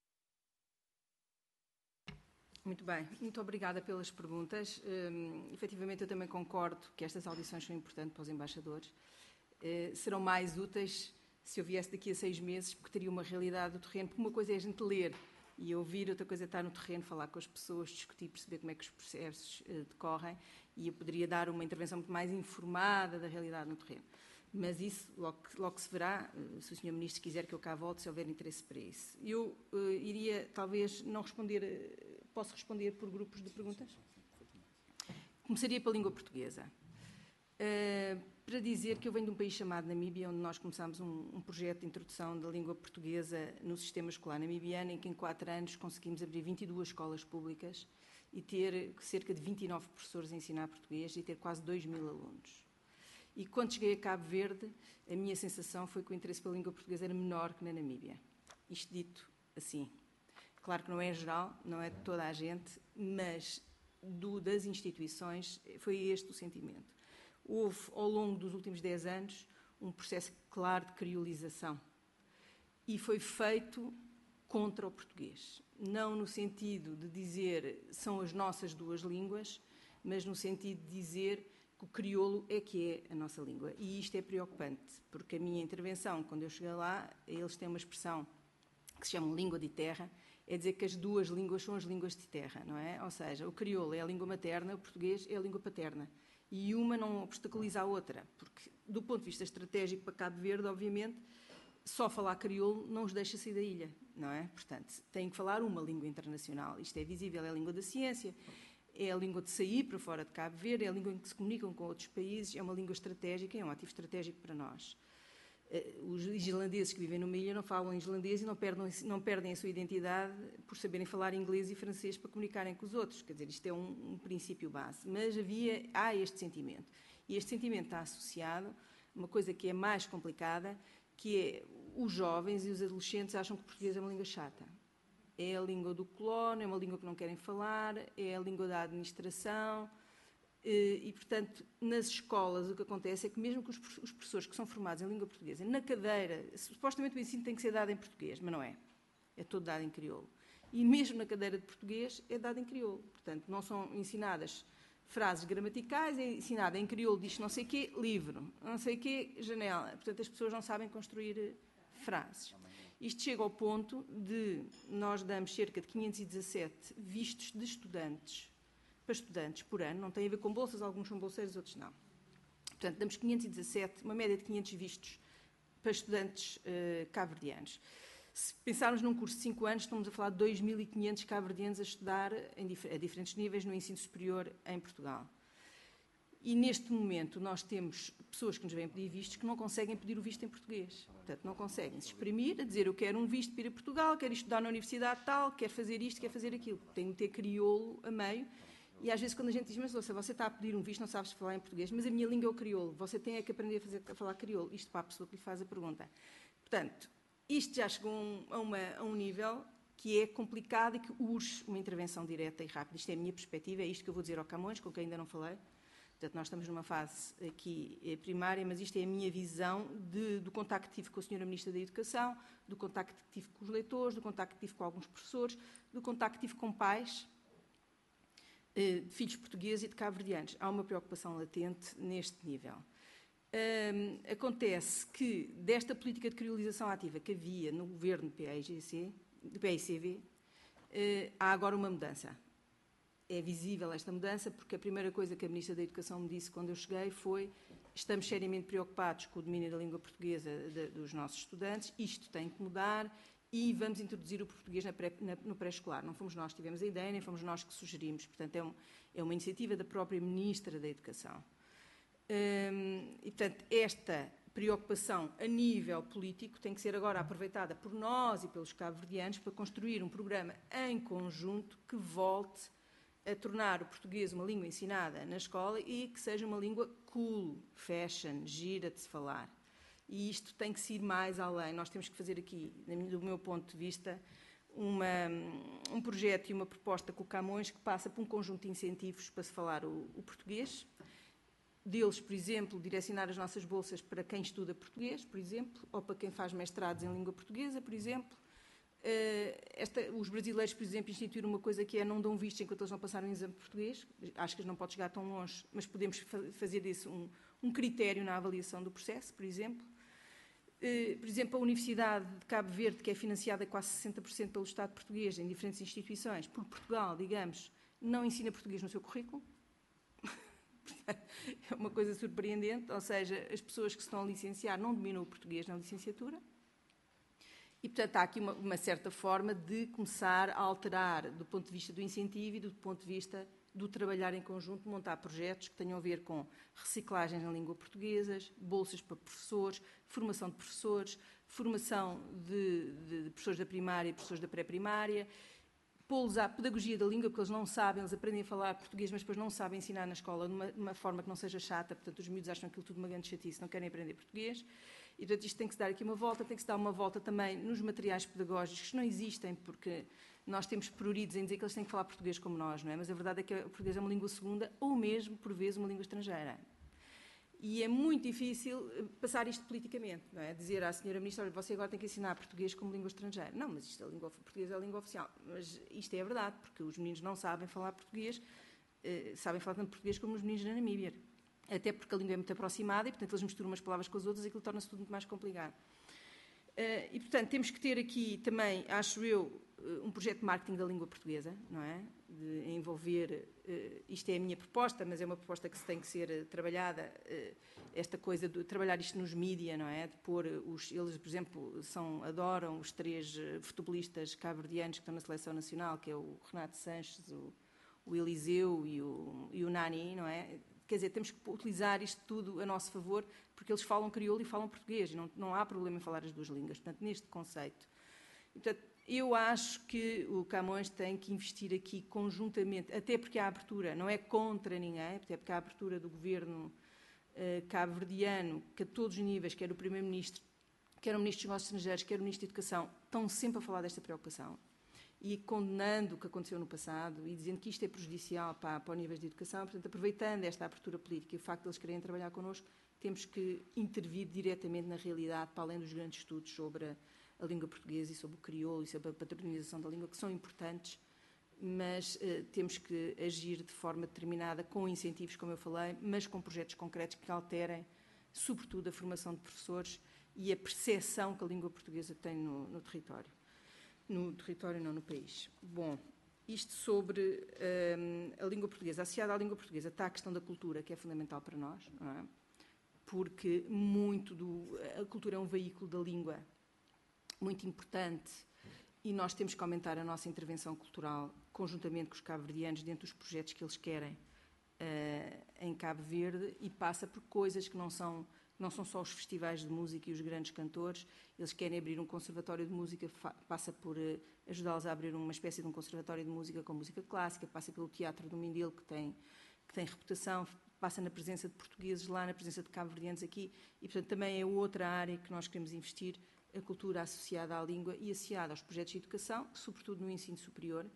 Muito bem, muito obrigada pelas perguntas. Um, efetivamente, eu também concordo que estas audições são importantes para os embaixadores. Uh, serão mais úteis se eu viesse daqui a seis meses, porque teria uma realidade do terreno, porque uma coisa é a gente ler e ouvir, outra coisa é estar no terreno, falar com as pessoas, discutir, perceber como é que os processos uh, decorrem, e eu poderia dar uma intervenção muito mais informada da realidade no terreno. Mas isso logo, logo se verá, uh, se o senhor Ministro quiser que eu cá volte, se houver interesse para isso. Eu uh, iria, talvez, não responder... Uh, Posso responder por grupos de perguntas? Começaria pela língua portuguesa. Uh, para dizer que eu venho de um país chamado Namíbia, onde nós começámos um, um projeto de introdução da língua portuguesa no sistema escolar namibiano, em que em quatro anos conseguimos abrir vinte e duas escolas públicas e ter cerca de vinte e nove professores a ensinar português e ter quase dois mil alunos. E quando cheguei a Cabo Verde, a minha sensação foi que o interesse pela língua portuguesa era menor que na Namíbia. Isto dito assim. Claro que não é geral, não é de toda a gente, mas do, das instituições foi este o sentimento. Houve, ao longo dos últimos dez anos, um processo claro de criolização. E foi feito contra o português. Não no sentido de dizer são as nossas duas línguas, mas no sentido de dizer que o crioulo é que é a nossa língua. E isto é preocupante, porque a minha intervenção, quando eu cheguei lá, eles têm uma expressão que se chama língua de terra, é dizer que as duas línguas são as línguas de terra, não é? Ou seja, o crioulo é a língua materna, o português é a língua paterna. E uma não obstaculiza a outra, porque, do ponto de vista estratégico para Cabo Verde, obviamente, só falar crioulo não os deixa sair da ilha, não é? Portanto, têm que falar uma língua internacional. Isto é visível, é a língua da ciência, é a língua de sair para fora de Cabo Verde, é a língua em que se comunicam com outros países, é uma língua estratégica, é um ativo estratégico para nós. Os islandeses que vivem numa ilha não falam islandês e não perdem, não perdem a sua identidade por saberem falar inglês e francês para comunicarem com os outros. Quer dizer, isto é um, um princípio base. Mas havia, há este sentimento. E este sentimento está associado a uma coisa que é mais complicada, que é os jovens e os adolescentes acham que o português é uma língua chata. É a língua do colono, é uma língua que não querem falar, é a língua da administração. E, portanto, nas escolas o que acontece é que mesmo que os professores que são formados em língua portuguesa, na cadeira, supostamente o ensino tem que ser dado em português, mas não é. É todo dado em crioulo. E mesmo na cadeira de português é dado em crioulo. Portanto, não são ensinadas frases gramaticais, é ensinada em crioulo, diz não sei o quê, livro, não sei o quê, janela. Portanto, as pessoas não sabem construir frases. Isto chega ao ponto de nós damos cerca de quinhentos e dezassete vistos de estudantes para estudantes por ano, não tem a ver com bolsas, alguns são bolseiros, outros não. Portanto, damos quinhentos e dezassete, uma média de quinhentos vistos para estudantes uh, cabo-verdianos. Se pensarmos num curso de cinco anos, estamos a falar de dois mil e quinhentos cabo-verdianos a estudar em dif a diferentes níveis no ensino superior em Portugal. E neste momento nós temos pessoas que nos vêm pedir vistos que não conseguem pedir o visto em português. Portanto, não conseguem se exprimir, a dizer eu quero um visto para ir a Portugal, quero estudar na universidade tal, quero fazer isto, quero fazer aquilo. Tem que ter crioulo a meio. E às vezes quando a gente diz, mas ouça, você está a pedir um visto, não sabes falar em português, mas a minha língua é o crioulo, você tem é que aprender a, fazer, a falar crioulo. Isto para a pessoa que lhe faz a pergunta. Portanto, isto já chegou a, uma, a um nível que é complicado e que urge uma intervenção direta e rápida. Isto é a minha perspectiva, é isto que eu vou dizer ao Camões, com quem ainda não falei. Portanto, nós estamos numa fase aqui primária, mas isto é a minha visão de, do contacto que tive com a senhora Ministra da Educação, do contacto que tive com os leitores, do contacto que tive com alguns professores, do contacto que tive com pais, de filhos portugueses e de cabo-verdianos. Há uma preocupação latente neste nível. Um, acontece que, desta política de criolização ativa que havia no governo do P A I G C, do P A I C V, uh, há agora uma mudança. É visível esta mudança, porque a primeira coisa que a Ministra da Educação me disse quando eu cheguei foi estamos seriamente preocupados com o domínio da língua portuguesa de, dos nossos estudantes, isto tem que mudar, e vamos introduzir o português na pré, na, no pré-escolar. Não fomos nós que tivemos a ideia, nem fomos nós que sugerimos. Portanto, é, um, é uma iniciativa da própria Ministra da Educação. Hum, e, portanto, esta preocupação a nível político tem que ser agora aproveitada por nós e pelos cabo-verdianos para construir um programa em conjunto que volte a tornar o português uma língua ensinada na escola e que seja uma língua cool, fashion, gira de se falar. E isto tem que ir mais além. Nós temos que fazer aqui, do meu ponto de vista, uma, um projeto e uma proposta com o Camões que passa por um conjunto de incentivos para se falar o, o português. Deles, por exemplo, direcionar as nossas bolsas para quem estuda português, por exemplo, ou para quem faz mestrados em língua portuguesa, por exemplo. Esta, os brasileiros, por exemplo, instituíram uma coisa que é não dão visto enquanto eles não passaram o exame de português. Acho que não pode chegar tão longe, mas podemos fazer disso um, um critério na avaliação do processo, por exemplo. Por exemplo, a Universidade de Cabo Verde, que é financiada quase sessenta por cento pelo Estado português em diferentes instituições, por Portugal, digamos, não ensina português no seu currículo. É uma coisa surpreendente, ou seja, as pessoas que se estão a licenciar não dominam o português na licenciatura. E, portanto, há aqui uma, uma certa forma de começar a alterar do ponto de vista do incentivo e do ponto de vista do trabalhar em conjunto, montar projetos que tenham a ver com reciclagens em língua portuguesa, bolsas para professores, formação de professores, formação de, de, de professores da primária e professores da pré-primária, pô-los à pedagogia da língua, porque eles não sabem, eles aprendem a falar português, mas depois não sabem ensinar na escola de uma, de uma forma que não seja chata, portanto os miúdos acham aquilo tudo uma grande chatice, não querem aprender português. E, portanto, isto tem que se dar aqui uma volta, tem que se dar uma volta também nos materiais pedagógicos, que não existem, porque nós temos pruridos em dizer que eles têm que falar português como nós, não é? Mas a verdade é que o português é uma língua segunda, ou mesmo, por vezes, uma língua estrangeira. E é muito difícil passar isto politicamente, não é? Dizer à senhora Ministra, olha, você agora tem que ensinar português como língua estrangeira. Não, mas isto, a língua portuguesa é a língua oficial. Mas isto é a verdade, porque os meninos não sabem falar português, eh, sabem falar tanto português como os meninos na Namíbia. até porque a língua é muito aproximada e, portanto, eles misturam umas palavras com as outras e aquilo torna-se tudo muito mais complicado. Uh, e, portanto, temos que ter aqui também, acho eu, um projeto de marketing da língua portuguesa, não é? De envolver, uh, isto é a minha proposta, mas é uma proposta que se tem que ser uh, trabalhada, uh, esta coisa de trabalhar isto nos mídia, não é? De pôr os, eles, por exemplo, são, adoram os três uh, futebolistas cabo-verdianos que estão na seleção nacional, que é o Renato Sanches, o, o Eliseu e o, e o Nani, não é? Quer dizer, temos que utilizar isto tudo a nosso favor, porque eles falam crioulo e falam português, e não, não há problema em falar as duas línguas, portanto, neste conceito. E, portanto, eu acho que o Camões tem que investir aqui conjuntamente, até porque a abertura não é contra ninguém, até porque a abertura do governo eh, cabo-verdiano, que a todos os níveis, quer o Primeiro-Ministro, quer o Ministro dos Negócios Estrangeiros, quer o Ministro da Educação, estão sempre a falar desta preocupação. E condenando o que aconteceu no passado e dizendo que isto é prejudicial para, para os níveis de educação. Portanto, aproveitando esta abertura política e o facto de eles quererem trabalhar connosco, temos que intervir diretamente na realidade, para além dos grandes estudos sobre a, a língua portuguesa e sobre o crioulo e sobre a patronização da língua, que são importantes, mas eh, temos que agir de forma determinada, com incentivos, como eu falei, mas com projetos concretos que alterem, sobretudo, a formação de professores e a percepção que a língua portuguesa tem no, no território. No território, não no país. Bom, isto sobre um, a língua portuguesa. Associada à língua portuguesa está a questão da cultura, que é fundamental para nós, não é? Porque muito do, a cultura é um veículo da língua muito importante e nós temos que aumentar a nossa intervenção cultural conjuntamente com os cabo-verdianos dentro dos projetos que eles querem uh, em Cabo Verde, e passa por coisas que não são... Não são só os festivais de música e os grandes cantores, eles querem abrir um conservatório de música, passa por uh, ajudá-los a abrir uma espécie de um conservatório de música com música clássica, passa pelo Teatro do Mindelo, que tem, que tem reputação, passa na presença de portugueses lá, na presença de cabo-verdianos aqui, e, portanto, também é outra área que nós queremos investir, a cultura associada à língua e associada aos projetos de educação, sobretudo no ensino superior,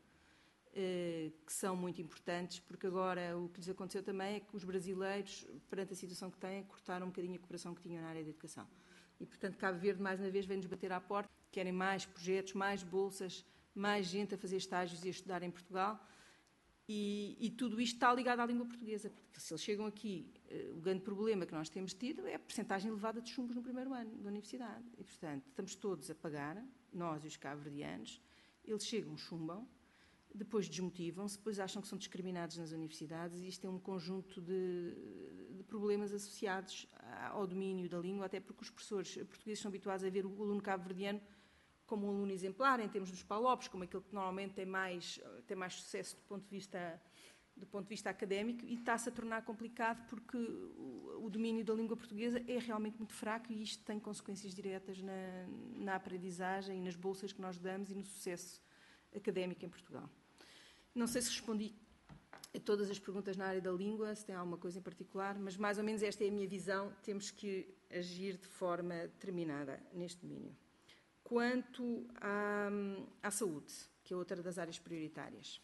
que são muito importantes, porque agora o que lhes aconteceu também é que os brasileiros, perante a situação que têm, cortaram um bocadinho a cooperação que tinham na área da educação. E, portanto, Cabo Verde, mais uma vez, vem-nos bater à porta, querem mais projetos, mais bolsas, mais gente a fazer estágios e a estudar em Portugal, e, e tudo isto está ligado à língua portuguesa, porque se eles chegam aqui, o grande problema que nós temos tido é a percentagem elevada de chumbos no primeiro ano da universidade, e, portanto, estamos todos a pagar, nós e os cabo-verdianos, eles chegam, chumbam, depois desmotivam-se, depois acham que são discriminados nas universidades, e isto é um conjunto de, de problemas associados ao domínio da língua, até porque os professores portugueses são habituados a ver o aluno cabo-verdiano como um aluno exemplar, em termos dos palopes, como aquele que normalmente tem mais, tem mais sucesso do ponto de vista, do ponto de vista académico, e está-se a tornar complicado porque o, o domínio da língua portuguesa é realmente muito fraco, e isto tem consequências diretas na, na aprendizagem e nas bolsas que nós damos e no sucesso académico em Portugal. Não sei se respondi a todas as perguntas na área da língua, se tem alguma coisa em particular, mas mais ou menos esta é a minha visão, temos que agir de forma determinada neste domínio. Quanto à, à saúde, que é outra das áreas prioritárias,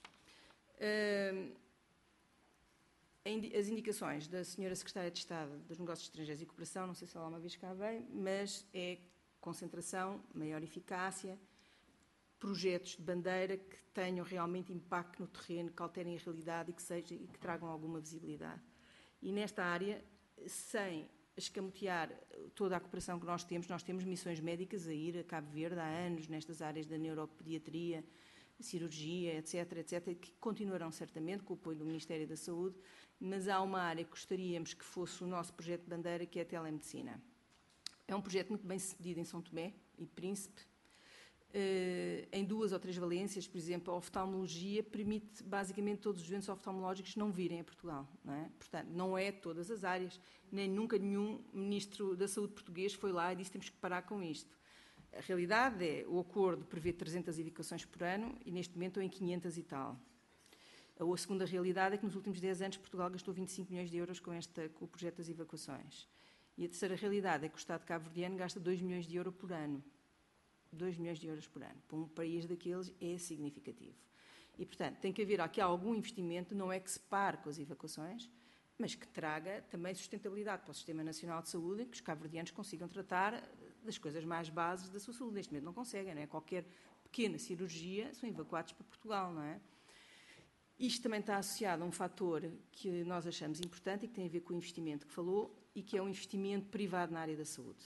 as indicações da senhora Secretária de Estado dos Negócios Estrangeiros e Cooperação, não sei se ela uma vez cá vem, mas é concentração, maior eficácia, projetos de bandeira que tenham realmente impacto no terreno, que alterem a realidade e que, seja, e que tragam alguma visibilidade. E nesta área, sem escamotear toda a cooperação que nós temos, nós temos missões médicas a ir a Cabo Verde há anos, nestas áreas da neuropediatria, cirurgia, etc, etc, que continuarão certamente com o apoio do Ministério da Saúde, mas há uma área que gostaríamos que fosse o nosso projeto de bandeira, que é a telemedicina. É um projeto muito bem sucedido em São Tomé e Príncipe, Uh, em duas ou três valências. Por exemplo, a oftalmologia permite basicamente todos os doentes oftalmológicos não virem a Portugal, não é? Portanto, não é todas as áreas, nem nunca nenhum ministro da Saúde português foi lá e disse que temos que parar com isto. A realidade é, o acordo prevê trezentas evacuações por ano e neste momento estão em quinhentas e tal. A segunda realidade é que nos últimos dez anos Portugal gastou vinte e cinco milhões de euros com, esta, com o projeto das evacuações. E a terceira realidade é que o Estado cabo-verdiano gasta dois milhões de euros por ano. dois milhões de euros por ano. Para um país daqueles é significativo. E, portanto, tem que haver aqui algum investimento, não é que se pare com as evacuações, mas que traga também sustentabilidade para o Sistema Nacional de Saúde, em que os cabo-verdianos consigam tratar das coisas mais básicas da sua saúde. Neste momento não conseguem, não é? Qualquer pequena cirurgia são evacuados para Portugal, não é? Isto também está associado a um fator que nós achamos importante e que tem a ver com o investimento que falou e que é um investimento privado na área da saúde.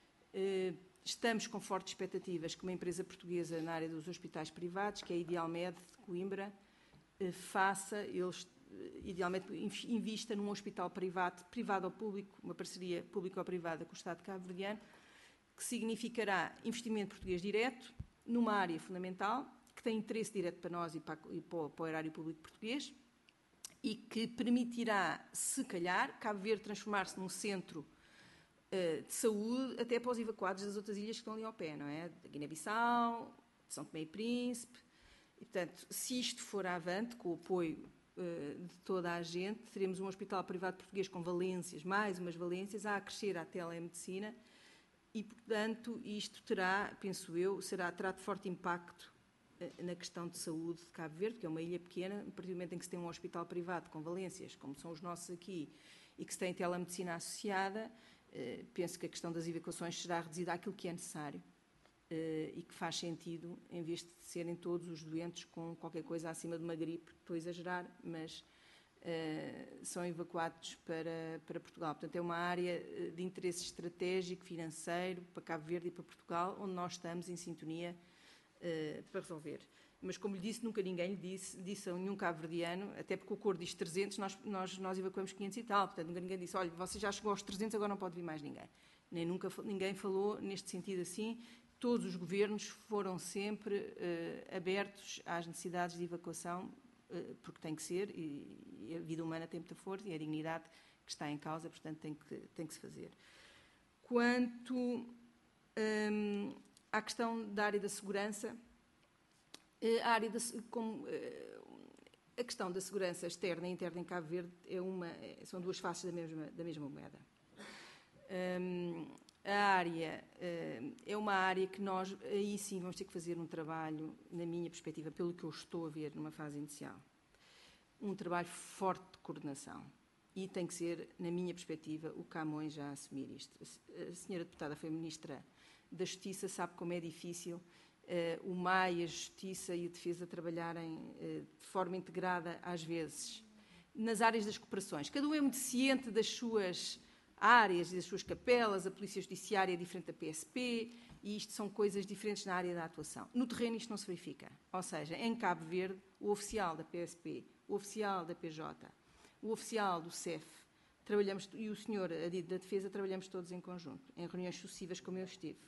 Estamos com fortes expectativas que uma empresa portuguesa na área dos hospitais privados, que é a Idealmed de Coimbra, faça, eles idealmente invista num hospital privado, privado ou público, uma parceria público-privada com o Estado de Cabo Verdeano, que significará investimento português direto numa área fundamental, que tem interesse direto para nós e para, e para, para o erário público português, e que permitirá, se calhar, Cabo Verde transformar-se num centro uh, de saúde até para os evacuados das outras ilhas que estão ali ao pé, não é? Da Guiné-Bissau, de São Tomé e Príncipe. E, portanto, se isto for avante, com o apoio uh, de toda a gente, teremos um hospital privado português com valências, mais umas valências, a crescer à telemedicina e, portanto, isto terá, penso eu, será, terá de forte impacto uh, na questão de saúde de Cabo Verde, que é uma ilha pequena, a partir do momento em que se tem um hospital privado com valências, como são os nossos aqui, e que se tem telemedicina associada, uh, penso que a questão das evacuações será reduzida àquilo que é necessário. Uh, e que faz sentido, em vez de serem todos os doentes com qualquer coisa acima de uma gripe, estou a exagerar, mas uh, são evacuados para, para Portugal. Portanto, é uma área de interesse estratégico, financeiro, para Cabo Verde e para Portugal, onde nós estamos em sintonia uh, para resolver. Mas, como lhe disse, nunca ninguém lhe disse, disse a nenhum cabo-verdiano, até porque o acordo diz trezentos, nós, nós, nós evacuamos quinhentos e tal, portanto, nunca ninguém disse, olha, você já chegou aos trezentos, agora não pode vir mais ninguém. Nem nunca ninguém falou neste sentido assim. Todos os governos foram sempre uh, abertos às necessidades de evacuação, uh, porque tem que ser, e, e a vida humana tem muita força, e a dignidade que está em causa, portanto, tem que, tem que se fazer. Quanto um, à questão da área da segurança, uh, a, área da, como, uh, a questão da segurança externa e interna em Cabo Verde é uma, são duas faces da mesma, da mesma moeda. Um, A área uh, é uma área que nós, aí sim, vamos ter que fazer um trabalho, na minha perspectiva, pelo que eu estou a ver numa fase inicial, um trabalho forte de coordenação. E tem que ser, na minha perspectiva, o Camões já a assumir isto. A senhora deputada foi Ministra da Justiça, sabe como é difícil uh, o M A I, a Justiça e a Defesa trabalharem uh, de forma integrada, às vezes, nas áreas das cooperações. Cada um é muito ciente das suas áreas e das suas capelas, a Polícia Judiciária é diferente da P S P, e isto são coisas diferentes na área da atuação. No terreno isto não se verifica. Ou seja, em Cabo Verde, o oficial da P S P, o oficial da P J, o oficial do C E F, trabalhamos, e o senhor Adido da Defesa, trabalhamos todos em conjunto, em reuniões sucessivas como eu estive.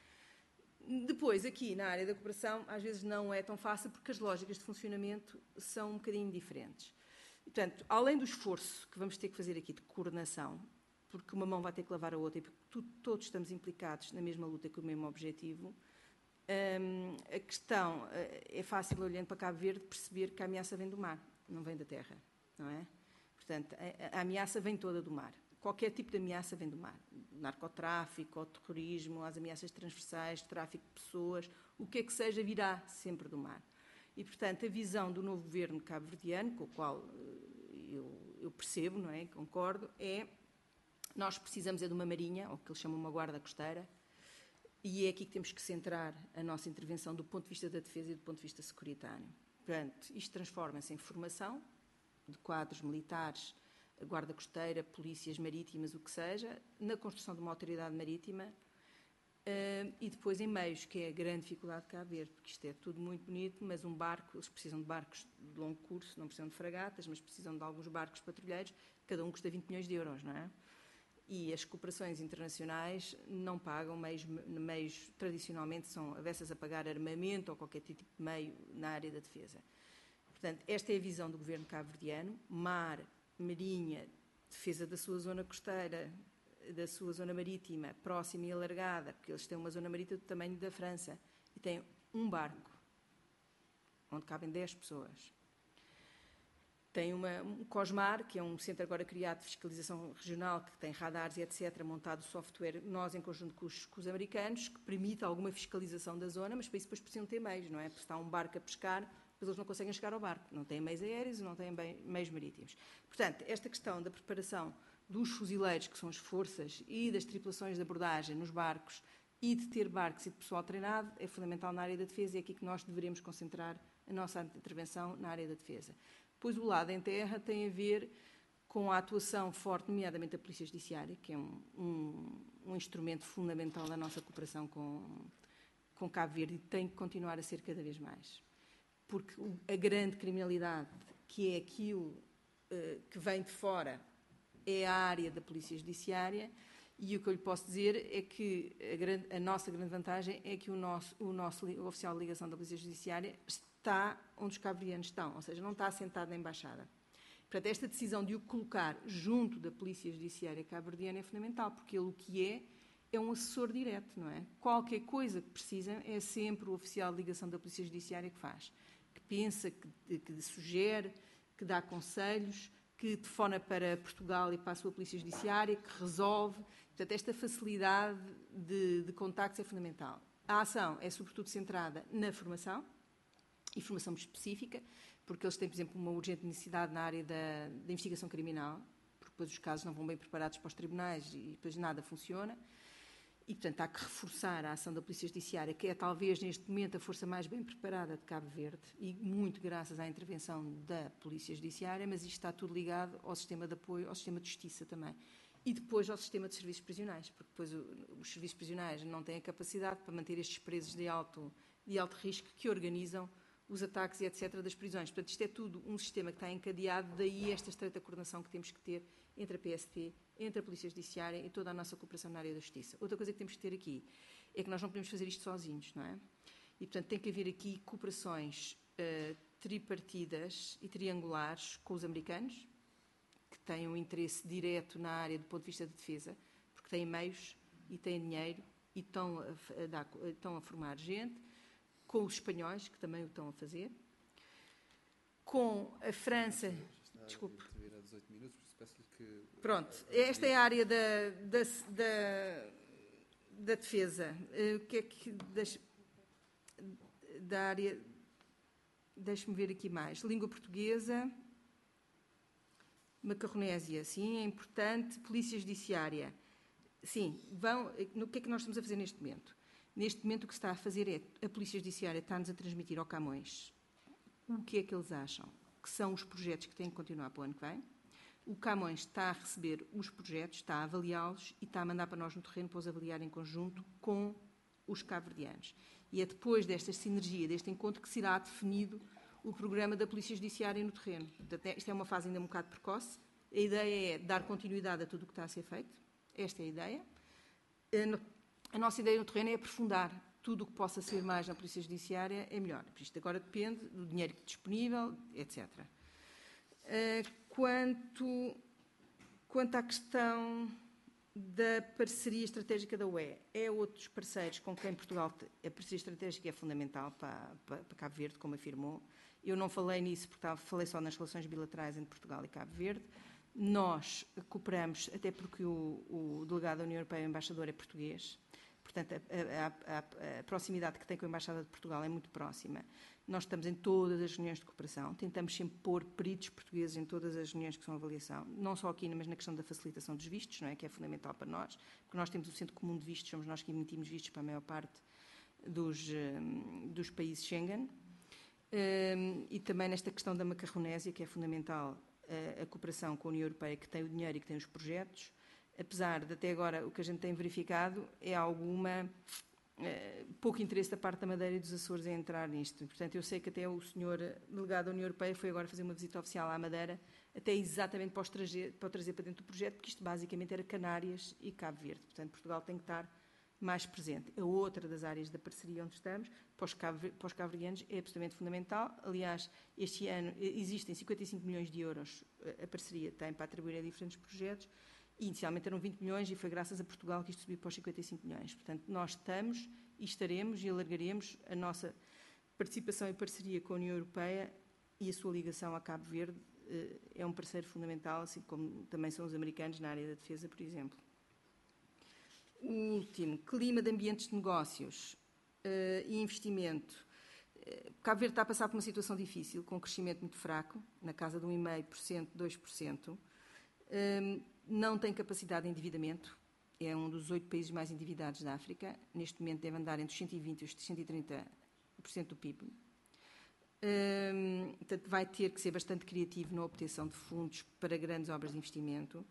Depois, aqui na área da cooperação, às vezes não é tão fácil, porque as lógicas de funcionamento são um bocadinho diferentes. Portanto, além do esforço que vamos ter que fazer aqui de coordenação, porque uma mão vai ter que lavar a outra e porque tu, todos estamos implicados na mesma luta com o mesmo objetivo, hum, a questão é fácil, olhando para Cabo Verde, perceber que a ameaça vem do mar, não vem da terra, não é? Portanto, a, a ameaça vem toda do mar. Qualquer tipo de ameaça vem do mar. Narcotráfico, ou terrorismo, as ameaças transversais, tráfico de pessoas, o que é que seja, virá sempre do mar. E, portanto, a visão do novo governo cabo-verdiano, com o qual eu, eu percebo, não é? Concordo, é nós precisamos é de uma marinha, ou que eles chamam uma guarda costeira, e é aqui que temos que centrar a nossa intervenção do ponto de vista da defesa e do ponto de vista securitário. Portanto, isto transforma-se em formação de quadros militares, guarda costeira, polícias marítimas, o que seja, na construção de uma autoridade marítima uh, e depois em meios, que é a grande dificuldade de Cabo Verde, porque isto é tudo muito bonito, mas um barco, eles precisam de barcos de longo curso, não precisam de fragatas, mas precisam de alguns barcos patrulheiros, cada um custa vinte milhões de euros, não é? E as cooperações internacionais não pagam meios, meios tradicionalmente são avessas a pagar armamento ou qualquer tipo de meio na área da defesa. Portanto, esta é a visão do governo cabo-verdiano: mar, marinha, defesa da sua zona costeira, da sua zona marítima, próxima e alargada, porque eles têm uma zona marítima do tamanho da França e têm um barco onde cabem dez pessoas. Tem uma, um COSMAR, que é um centro agora criado de fiscalização regional, que tem radares e etcétera, montado software, nós em conjunto com os, com os americanos, que permite alguma fiscalização da zona, mas para isso depois precisam ter meios, não é? Porque está um barco a pescar, depois eles não conseguem chegar ao barco, não têm meios aéreos e não têm bem, meios marítimos. Portanto, esta questão da preparação dos fuzileiros, que são as forças, e das tripulações de abordagem nos barcos, e de ter barcos e de pessoal treinado, é fundamental na área da defesa, e é aqui que nós deveremos concentrar a nossa intervenção na área da defesa. Depois, o lado em terra tem a ver com a atuação forte, nomeadamente da Polícia Judiciária, que é um, um, um instrumento fundamental da nossa cooperação com, com Cabo Verde e tem que continuar a ser cada vez mais. Porque a grande criminalidade, que é aquilo uh, que vem de fora, é a área da Polícia Judiciária, e o que eu lhe posso dizer é que a, grande, a nossa grande vantagem é que o nosso, o nosso o oficial de ligação da Polícia Judiciária está onde os cabo-verdianos estão, ou seja, não está assentado na Embaixada. Portanto, esta decisão de o colocar junto da Polícia Judiciária cabo-verdiana é fundamental, porque ele o que é, é um assessor direto, não é? Qualquer coisa que precisam é sempre o oficial de ligação da Polícia Judiciária que faz, que pensa, que, que sugere, que dá conselhos, que telefona para Portugal e para a sua Polícia Judiciária, que resolve. Portanto, esta facilidade de, de contactos é fundamental. A ação é, sobretudo, centrada na formação, e formação específica, porque eles têm, por exemplo, uma urgente necessidade na área da, da investigação criminal, porque depois os casos não vão bem preparados para os tribunais e depois nada funciona. E, portanto, há que reforçar a ação da Polícia Judiciária, que é talvez neste momento a força mais bem preparada de Cabo Verde, e muito graças à intervenção da Polícia Judiciária, mas isto está tudo ligado ao sistema de apoio, ao sistema de justiça também. E depois ao sistema de serviços prisionais, porque depois o, os serviços prisionais não têm a capacidade para manter estes presos de alto, de alto risco que organizam os ataques e etcétera das prisões. Portanto, isto é tudo um sistema que está encadeado, daí esta estreita coordenação que temos que ter entre a P S P, entre a Polícia Judiciária e toda a nossa cooperação na área da Justiça. Outra coisa que temos que ter aqui é que nós não podemos fazer isto sozinhos, não é? E, portanto, tem que haver aqui cooperações uh, tripartidas e triangulares com os americanos, que têm um interesse direto na área do ponto de vista de defesa, porque têm meios e têm dinheiro e estão a, a, dar, estão a formar gente, com os espanhóis, que também o estão a fazer, com a França... Desculpe. Pronto, esta é a área da, da, da, da defesa. O que é que... Das, da área... Deixe-me ver aqui mais. Língua portuguesa, macarronésia, sim, é importante. Polícia Judiciária, sim. Vão, no que é que nós estamos a fazer neste momento? Neste momento o que se está a fazer é, a Polícia Judiciária está-nos a transmitir ao Camões o que é que eles acham que são os projetos que têm que continuar para o ano que vem. O Camões está a receber os projetos, está a avaliá-los e está a mandar para nós no terreno para os avaliar em conjunto com os cabo-verdianos. E é depois desta sinergia, deste encontro, que será definido o programa da Polícia Judiciária no terreno. Portanto, esta é uma fase ainda um bocado precoce. A ideia é dar continuidade a tudo o que está a ser feito. Esta é a ideia. A nossa ideia no terreno é aprofundar tudo o que possa ser mais na Polícia Judiciária, é melhor. Isto agora depende do dinheiro disponível, etcétera. Quanto, quanto à questão da parceria estratégica da U E, é outros parceiros com quem Portugal... A parceria estratégica é fundamental para, para, para Cabo Verde, como afirmou. Eu não falei nisso porque falei só nas relações bilaterais entre Portugal e Cabo Verde. Nós cooperamos, até porque o, o delegado da União Europeia, o embaixador, é português. Portanto, a, a, a, a proximidade que tem com a Embaixada de Portugal é muito próxima. Nós estamos em todas as reuniões de cooperação, tentamos sempre pôr peritos portugueses em todas as reuniões que são avaliação, não só aqui, mas na questão da facilitação dos vistos, não é? Que é fundamental para nós, porque nós temos o Centro Comum de Vistos, somos nós que emitimos vistos para a maior parte dos, dos países Schengen. Um, e também nesta questão da macarronésia, que é fundamental a, a cooperação com a União Europeia, que tem o dinheiro e que tem os projetos. Apesar de até agora o que a gente tem verificado é alguma eh, pouco interesse da parte da Madeira e dos Açores em entrar nisto. Portanto, eu sei que até o senhor delegado da União Europeia foi agora fazer uma visita oficial à Madeira, até exatamente para, os trazer, para o trazer para dentro do projeto, porque isto basicamente era Canárias e Cabo Verde. Portanto, Portugal tem que estar mais presente. A outra das áreas da parceria onde estamos, para os, cabo, para os cabo-verdianos, é absolutamente fundamental. Aliás, este ano existem cinquenta e cinco milhões de euros, a parceria tem para atribuir a diferentes projetos. Inicialmente eram vinte milhões e foi graças a Portugal que isto subiu para os cinquenta e cinco milhões. Portanto, nós estamos e estaremos e alargaremos a nossa participação e parceria com a União Europeia, e a sua ligação a Cabo Verde é um parceiro fundamental, assim como também são os americanos na área da defesa, por exemplo. O último, clima de ambientes de negócios e investimento. Cabo Verde está a passar por uma situação difícil, com um crescimento muito fraco, na casa de um vírgula cinco por cento, dois por cento. Não tem capacidade de endividamento, é um dos oito países mais endividados da África, neste momento deve andar entre os cento e vinte por cento e os cento e trinta por cento do P I B. Hum, portanto, vai ter que ser bastante criativo na obtenção de fundos para grandes obras de investimento.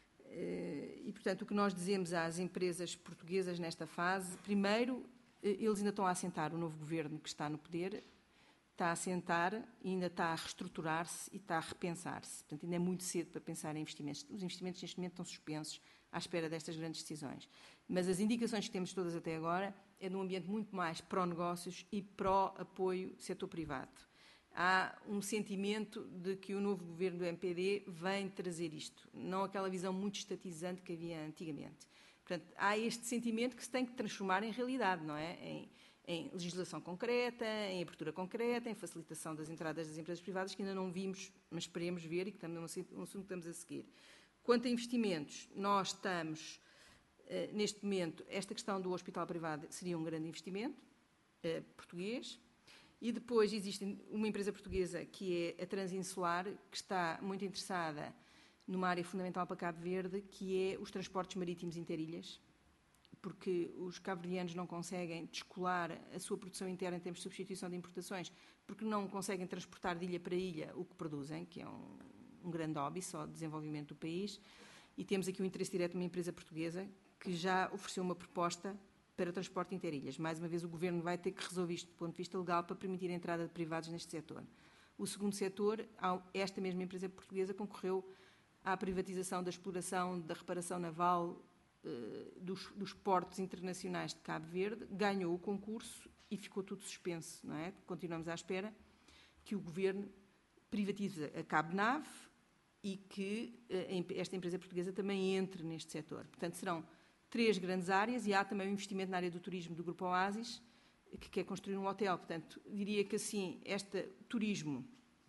E, portanto, o que nós dizemos às empresas portuguesas nesta fase, primeiro, eles ainda estão a assentar, o novo governo que está no poder está a assentar e ainda está a reestruturar-se e está a repensar-se. Portanto, ainda é muito cedo para pensar em investimentos. Os investimentos neste momento estão suspensos à espera destas grandes decisões. Mas as indicações que temos todas até agora é de um ambiente muito mais pró-negócios e pró-apoio setor privado. Há um sentimento de que o novo governo do M P D vem trazer isto, não aquela visão muito estatizante que havia antigamente. Portanto, há este sentimento que se tem que transformar em realidade, não é? Em, em legislação concreta, em abertura concreta, em facilitação das entradas das empresas privadas, que ainda não vimos, mas esperemos ver e que também é um assunto que estamos a seguir. Quanto a investimentos, nós estamos, eh, neste momento, esta questão do hospital privado seria um grande investimento eh, português. E depois existe uma empresa portuguesa que é a Transinsular, que está muito interessada numa área fundamental para Cabo Verde, que é os transportes marítimos interilhas, porque os cabo-verdianos não conseguem descolar a sua produção interna em termos de substituição de importações, porque não conseguem transportar de ilha para ilha o que produzem, que é um, um grande hobby só de desenvolvimento do país. E temos aqui o interesse direto de uma empresa portuguesa que já ofereceu uma proposta para o transporte interilhas. Mais uma vez, o Governo vai ter que resolver isto do ponto de vista legal para permitir a entrada de privados neste setor. O segundo setor, esta mesma empresa portuguesa concorreu à privatização da exploração, da reparação naval eh, dos, dos portos internacionais de Cabo Verde, ganhou o concurso e ficou tudo suspenso, não é? Continuamos à espera que o Governo privatize a Cabo Nave e que eh, esta empresa portuguesa também entre neste setor. Portanto, serão três grandes áreas e há também um investimento na área do turismo do Grupo Oasis, que quer construir um hotel. Portanto, diria que assim, este turismo,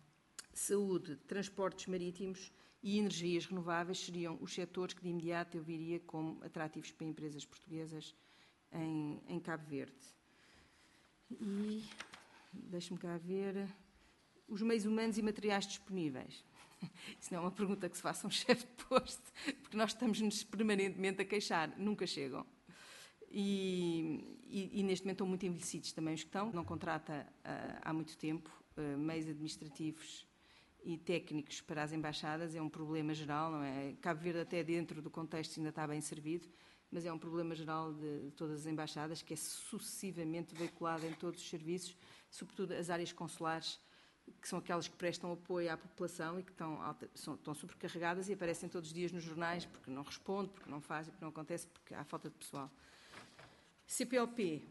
saúde, transportes marítimos e energias renováveis seriam os setores que de imediato eu viria como atrativos para empresas portuguesas em, em Cabo Verde. E, deixe-me cá ver, os meios humanos e materiais disponíveis. Isso não é uma pergunta que se faça a um chefe de posto, porque nós estamos-nos permanentemente a queixar, nunca chegam. E, e, e neste momento estão muito envelhecidos também os que estão. Não contrata uh, há muito tempo uh, meios administrativos e técnicos para as embaixadas, é um problema geral, não é? Cabo Verde até dentro do contexto ainda está bem servido, mas é um problema geral de, de todas as embaixadas, que é sucessivamente veiculado em todos os serviços, sobretudo as áreas consulares, que são aquelas que prestam apoio à população e que estão, alta, são, estão sobrecarregadas e aparecem todos os dias nos jornais porque não responde, porque não faz, porque não acontece, porque há falta de pessoal. C P L P.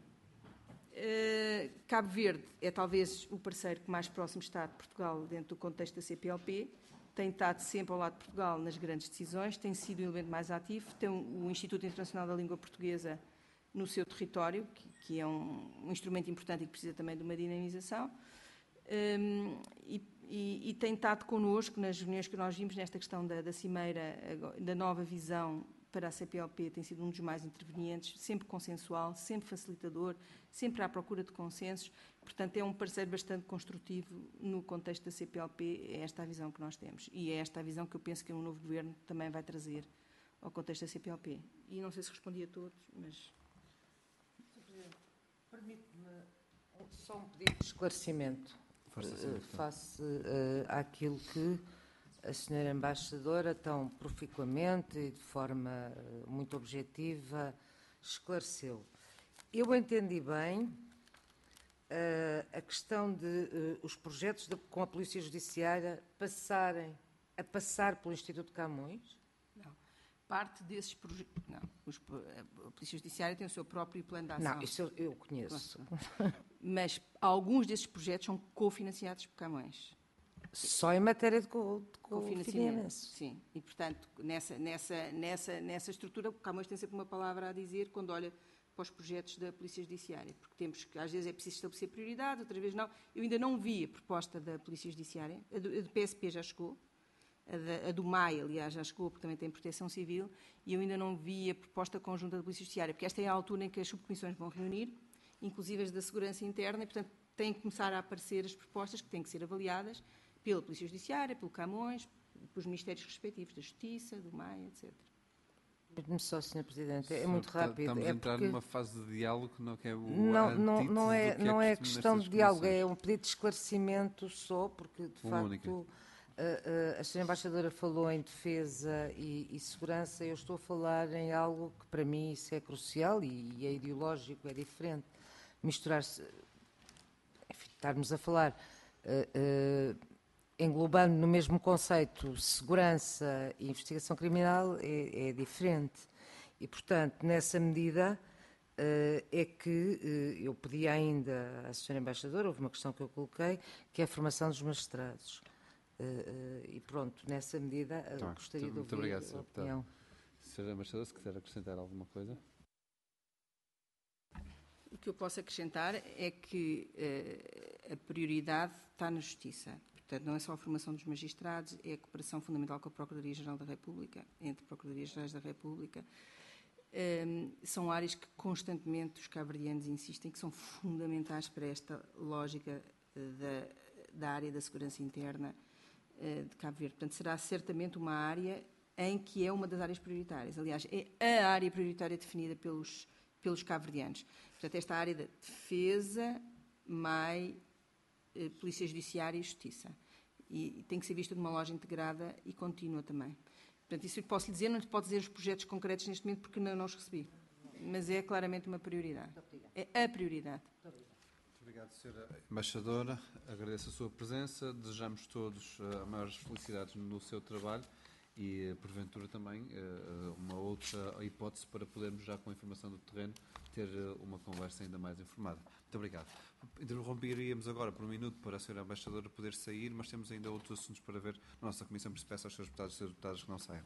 Uh, Cabo Verde é talvez o parceiro que mais próximo está de Portugal dentro do contexto da C P L P. Tem estado sempre ao lado de Portugal nas grandes decisões, tem sido o elemento mais ativo. Tem o Instituto Internacional da Língua Portuguesa no seu território, que, que é um, um instrumento importante e que precisa também de uma dinamização. Um, e, e, e tem estado connosco nas reuniões que nós vimos nesta questão da, da cimeira, da nova visão para a C P L P, tem sido um dos mais intervenientes, sempre consensual, sempre facilitador, sempre à procura de consensos. Portanto, é um parceiro bastante construtivo no contexto da C P L P, é esta a visão que nós temos. E é esta a visão que eu penso que o novo Governo também vai trazer ao contexto da C P L P. E não sei se respondi a todos, mas... senhor Presidente, permite-me só um pedido de esclarecimento. Uh, face uh, àquilo que a senhora Embaixadora tão proficuamente e de forma uh, muito objetiva esclareceu. Eu entendi bem uh, a questão de uh, os projetos de, com a Polícia Judiciária passarem a passar pelo Instituto Camões? Não. Parte desses projetos... Não. Os, a Polícia Judiciária tem o seu próprio plano de ação. Não, isso eu, eu conheço. Mas alguns desses projetos são cofinanciados por Camões. Só em matéria de, co de cofinanciamento. Sim, e portanto, nessa, nessa, nessa, nessa estrutura, o Camões tem sempre uma palavra a dizer quando olha para os projetos da Polícia Judiciária, porque temos que, às vezes é preciso estabelecer prioridade, outra vez não. Eu ainda não vi a proposta da Polícia Judiciária, a do, a do P S P já chegou, a, da, a do M A I, aliás, já chegou, porque também tem proteção civil, e eu ainda não vi a proposta conjunta da Polícia Judiciária, porque esta é a altura em que as subcomissões vão reunir, inclusive as da segurança interna, e, portanto, têm que começar a aparecer as propostas que têm que ser avaliadas pela Polícia Judiciária, pelo Camões, pelos ministérios respectivos, da Justiça, do M A I, etcétera. Permite-me só, senhor Presidente, é muito Está- rápido. Estamos é a entrar porque... numa fase de diálogo que não é o Não, não, não é, antítese do que não é costume questão de nestas diálogo, é comissões. um pedido de esclarecimento só, porque de Uma única. facto a, a, a senhora Embaixadora falou em defesa e, e segurança, eu estou a falar em algo que para mim isso é crucial e, e é ideológico, é diferente. Misturar-se, enfim, estarmos a falar, uh, uh, englobando no mesmo conceito segurança e investigação criminal é, é diferente. E, portanto, nessa medida, uh, é que uh, eu pedi ainda à senhora Embaixadora, houve uma questão que eu coloquei, que é a formação dos magistrados. Uh, uh, e pronto, nessa medida, uh, Tá, gostaria de muito ouvir obrigado, a senhora opinião. senhora Embaixadora, se quiser acrescentar alguma coisa. O que eu posso acrescentar é que uh, a prioridade está na Justiça. Portanto, não é só a formação dos magistrados, é a cooperação fundamental com a Procuradoria-Geral da República, entre Procuradorias-Gerais da República. Um, são áreas que constantemente os cabo-verdianos insistem que são fundamentais para esta lógica uh, da, da área da segurança interna uh, de Cabo Verde. Portanto, será certamente uma área em que é uma das áreas prioritárias. Aliás, é a área prioritária definida pelos, pelos cabo-verdianos. Portanto, esta área da defesa, mais uh, Polícia Judiciária e Justiça. E, e tem que ser vista de uma loja integrada e contínua também. Portanto, isso eu posso lhe dizer, não lhe posso dizer os projetos concretos neste momento porque não os recebi. Mas é claramente uma prioridade. É a prioridade. Muito obrigado, senhora Embaixadora. Agradeço a sua presença. Desejamos todos uh, maiores felicidades no seu trabalho e, uh, porventura, também uh, uma outra hipótese para podermos, já com a informação do terreno, ter uh, uma conversa ainda mais informada. Muito obrigado. Interromperíamos agora por um minuto para a senhora Embaixadora poder sair, mas temos ainda outros assuntos para ver na nossa Comissão, por isso peço aos senhores deputados e senhores deputadas que não saiam.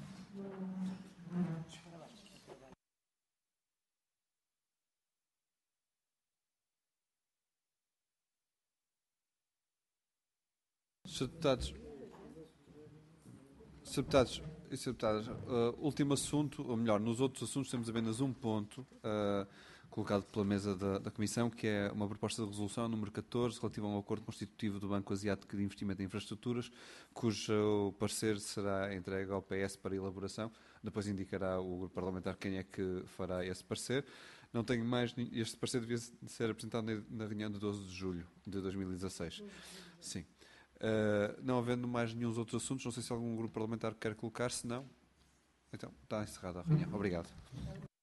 senhores deputados, senhores deputados e senhores deputadas, uh, último assunto, ou melhor, nos outros assuntos temos apenas um ponto uh, colocado pela mesa da, da Comissão, que é uma proposta de resolução número catorze, relativa a um acordo constitutivo do Banco Asiático de Investimento em Infraestruturas, cujo parecer será entregue ao P S para elaboração. Depois indicará o grupo parlamentar quem é que fará esse parecer. Não tenho mais. Este parecer devia ser apresentado na reunião de doze de julho de dois mil e dezasseis. Sim. Uh, não havendo mais nenhum outros assuntos, não sei se algum grupo parlamentar quer colocar, se não, então está encerrada a reunião. Obrigado.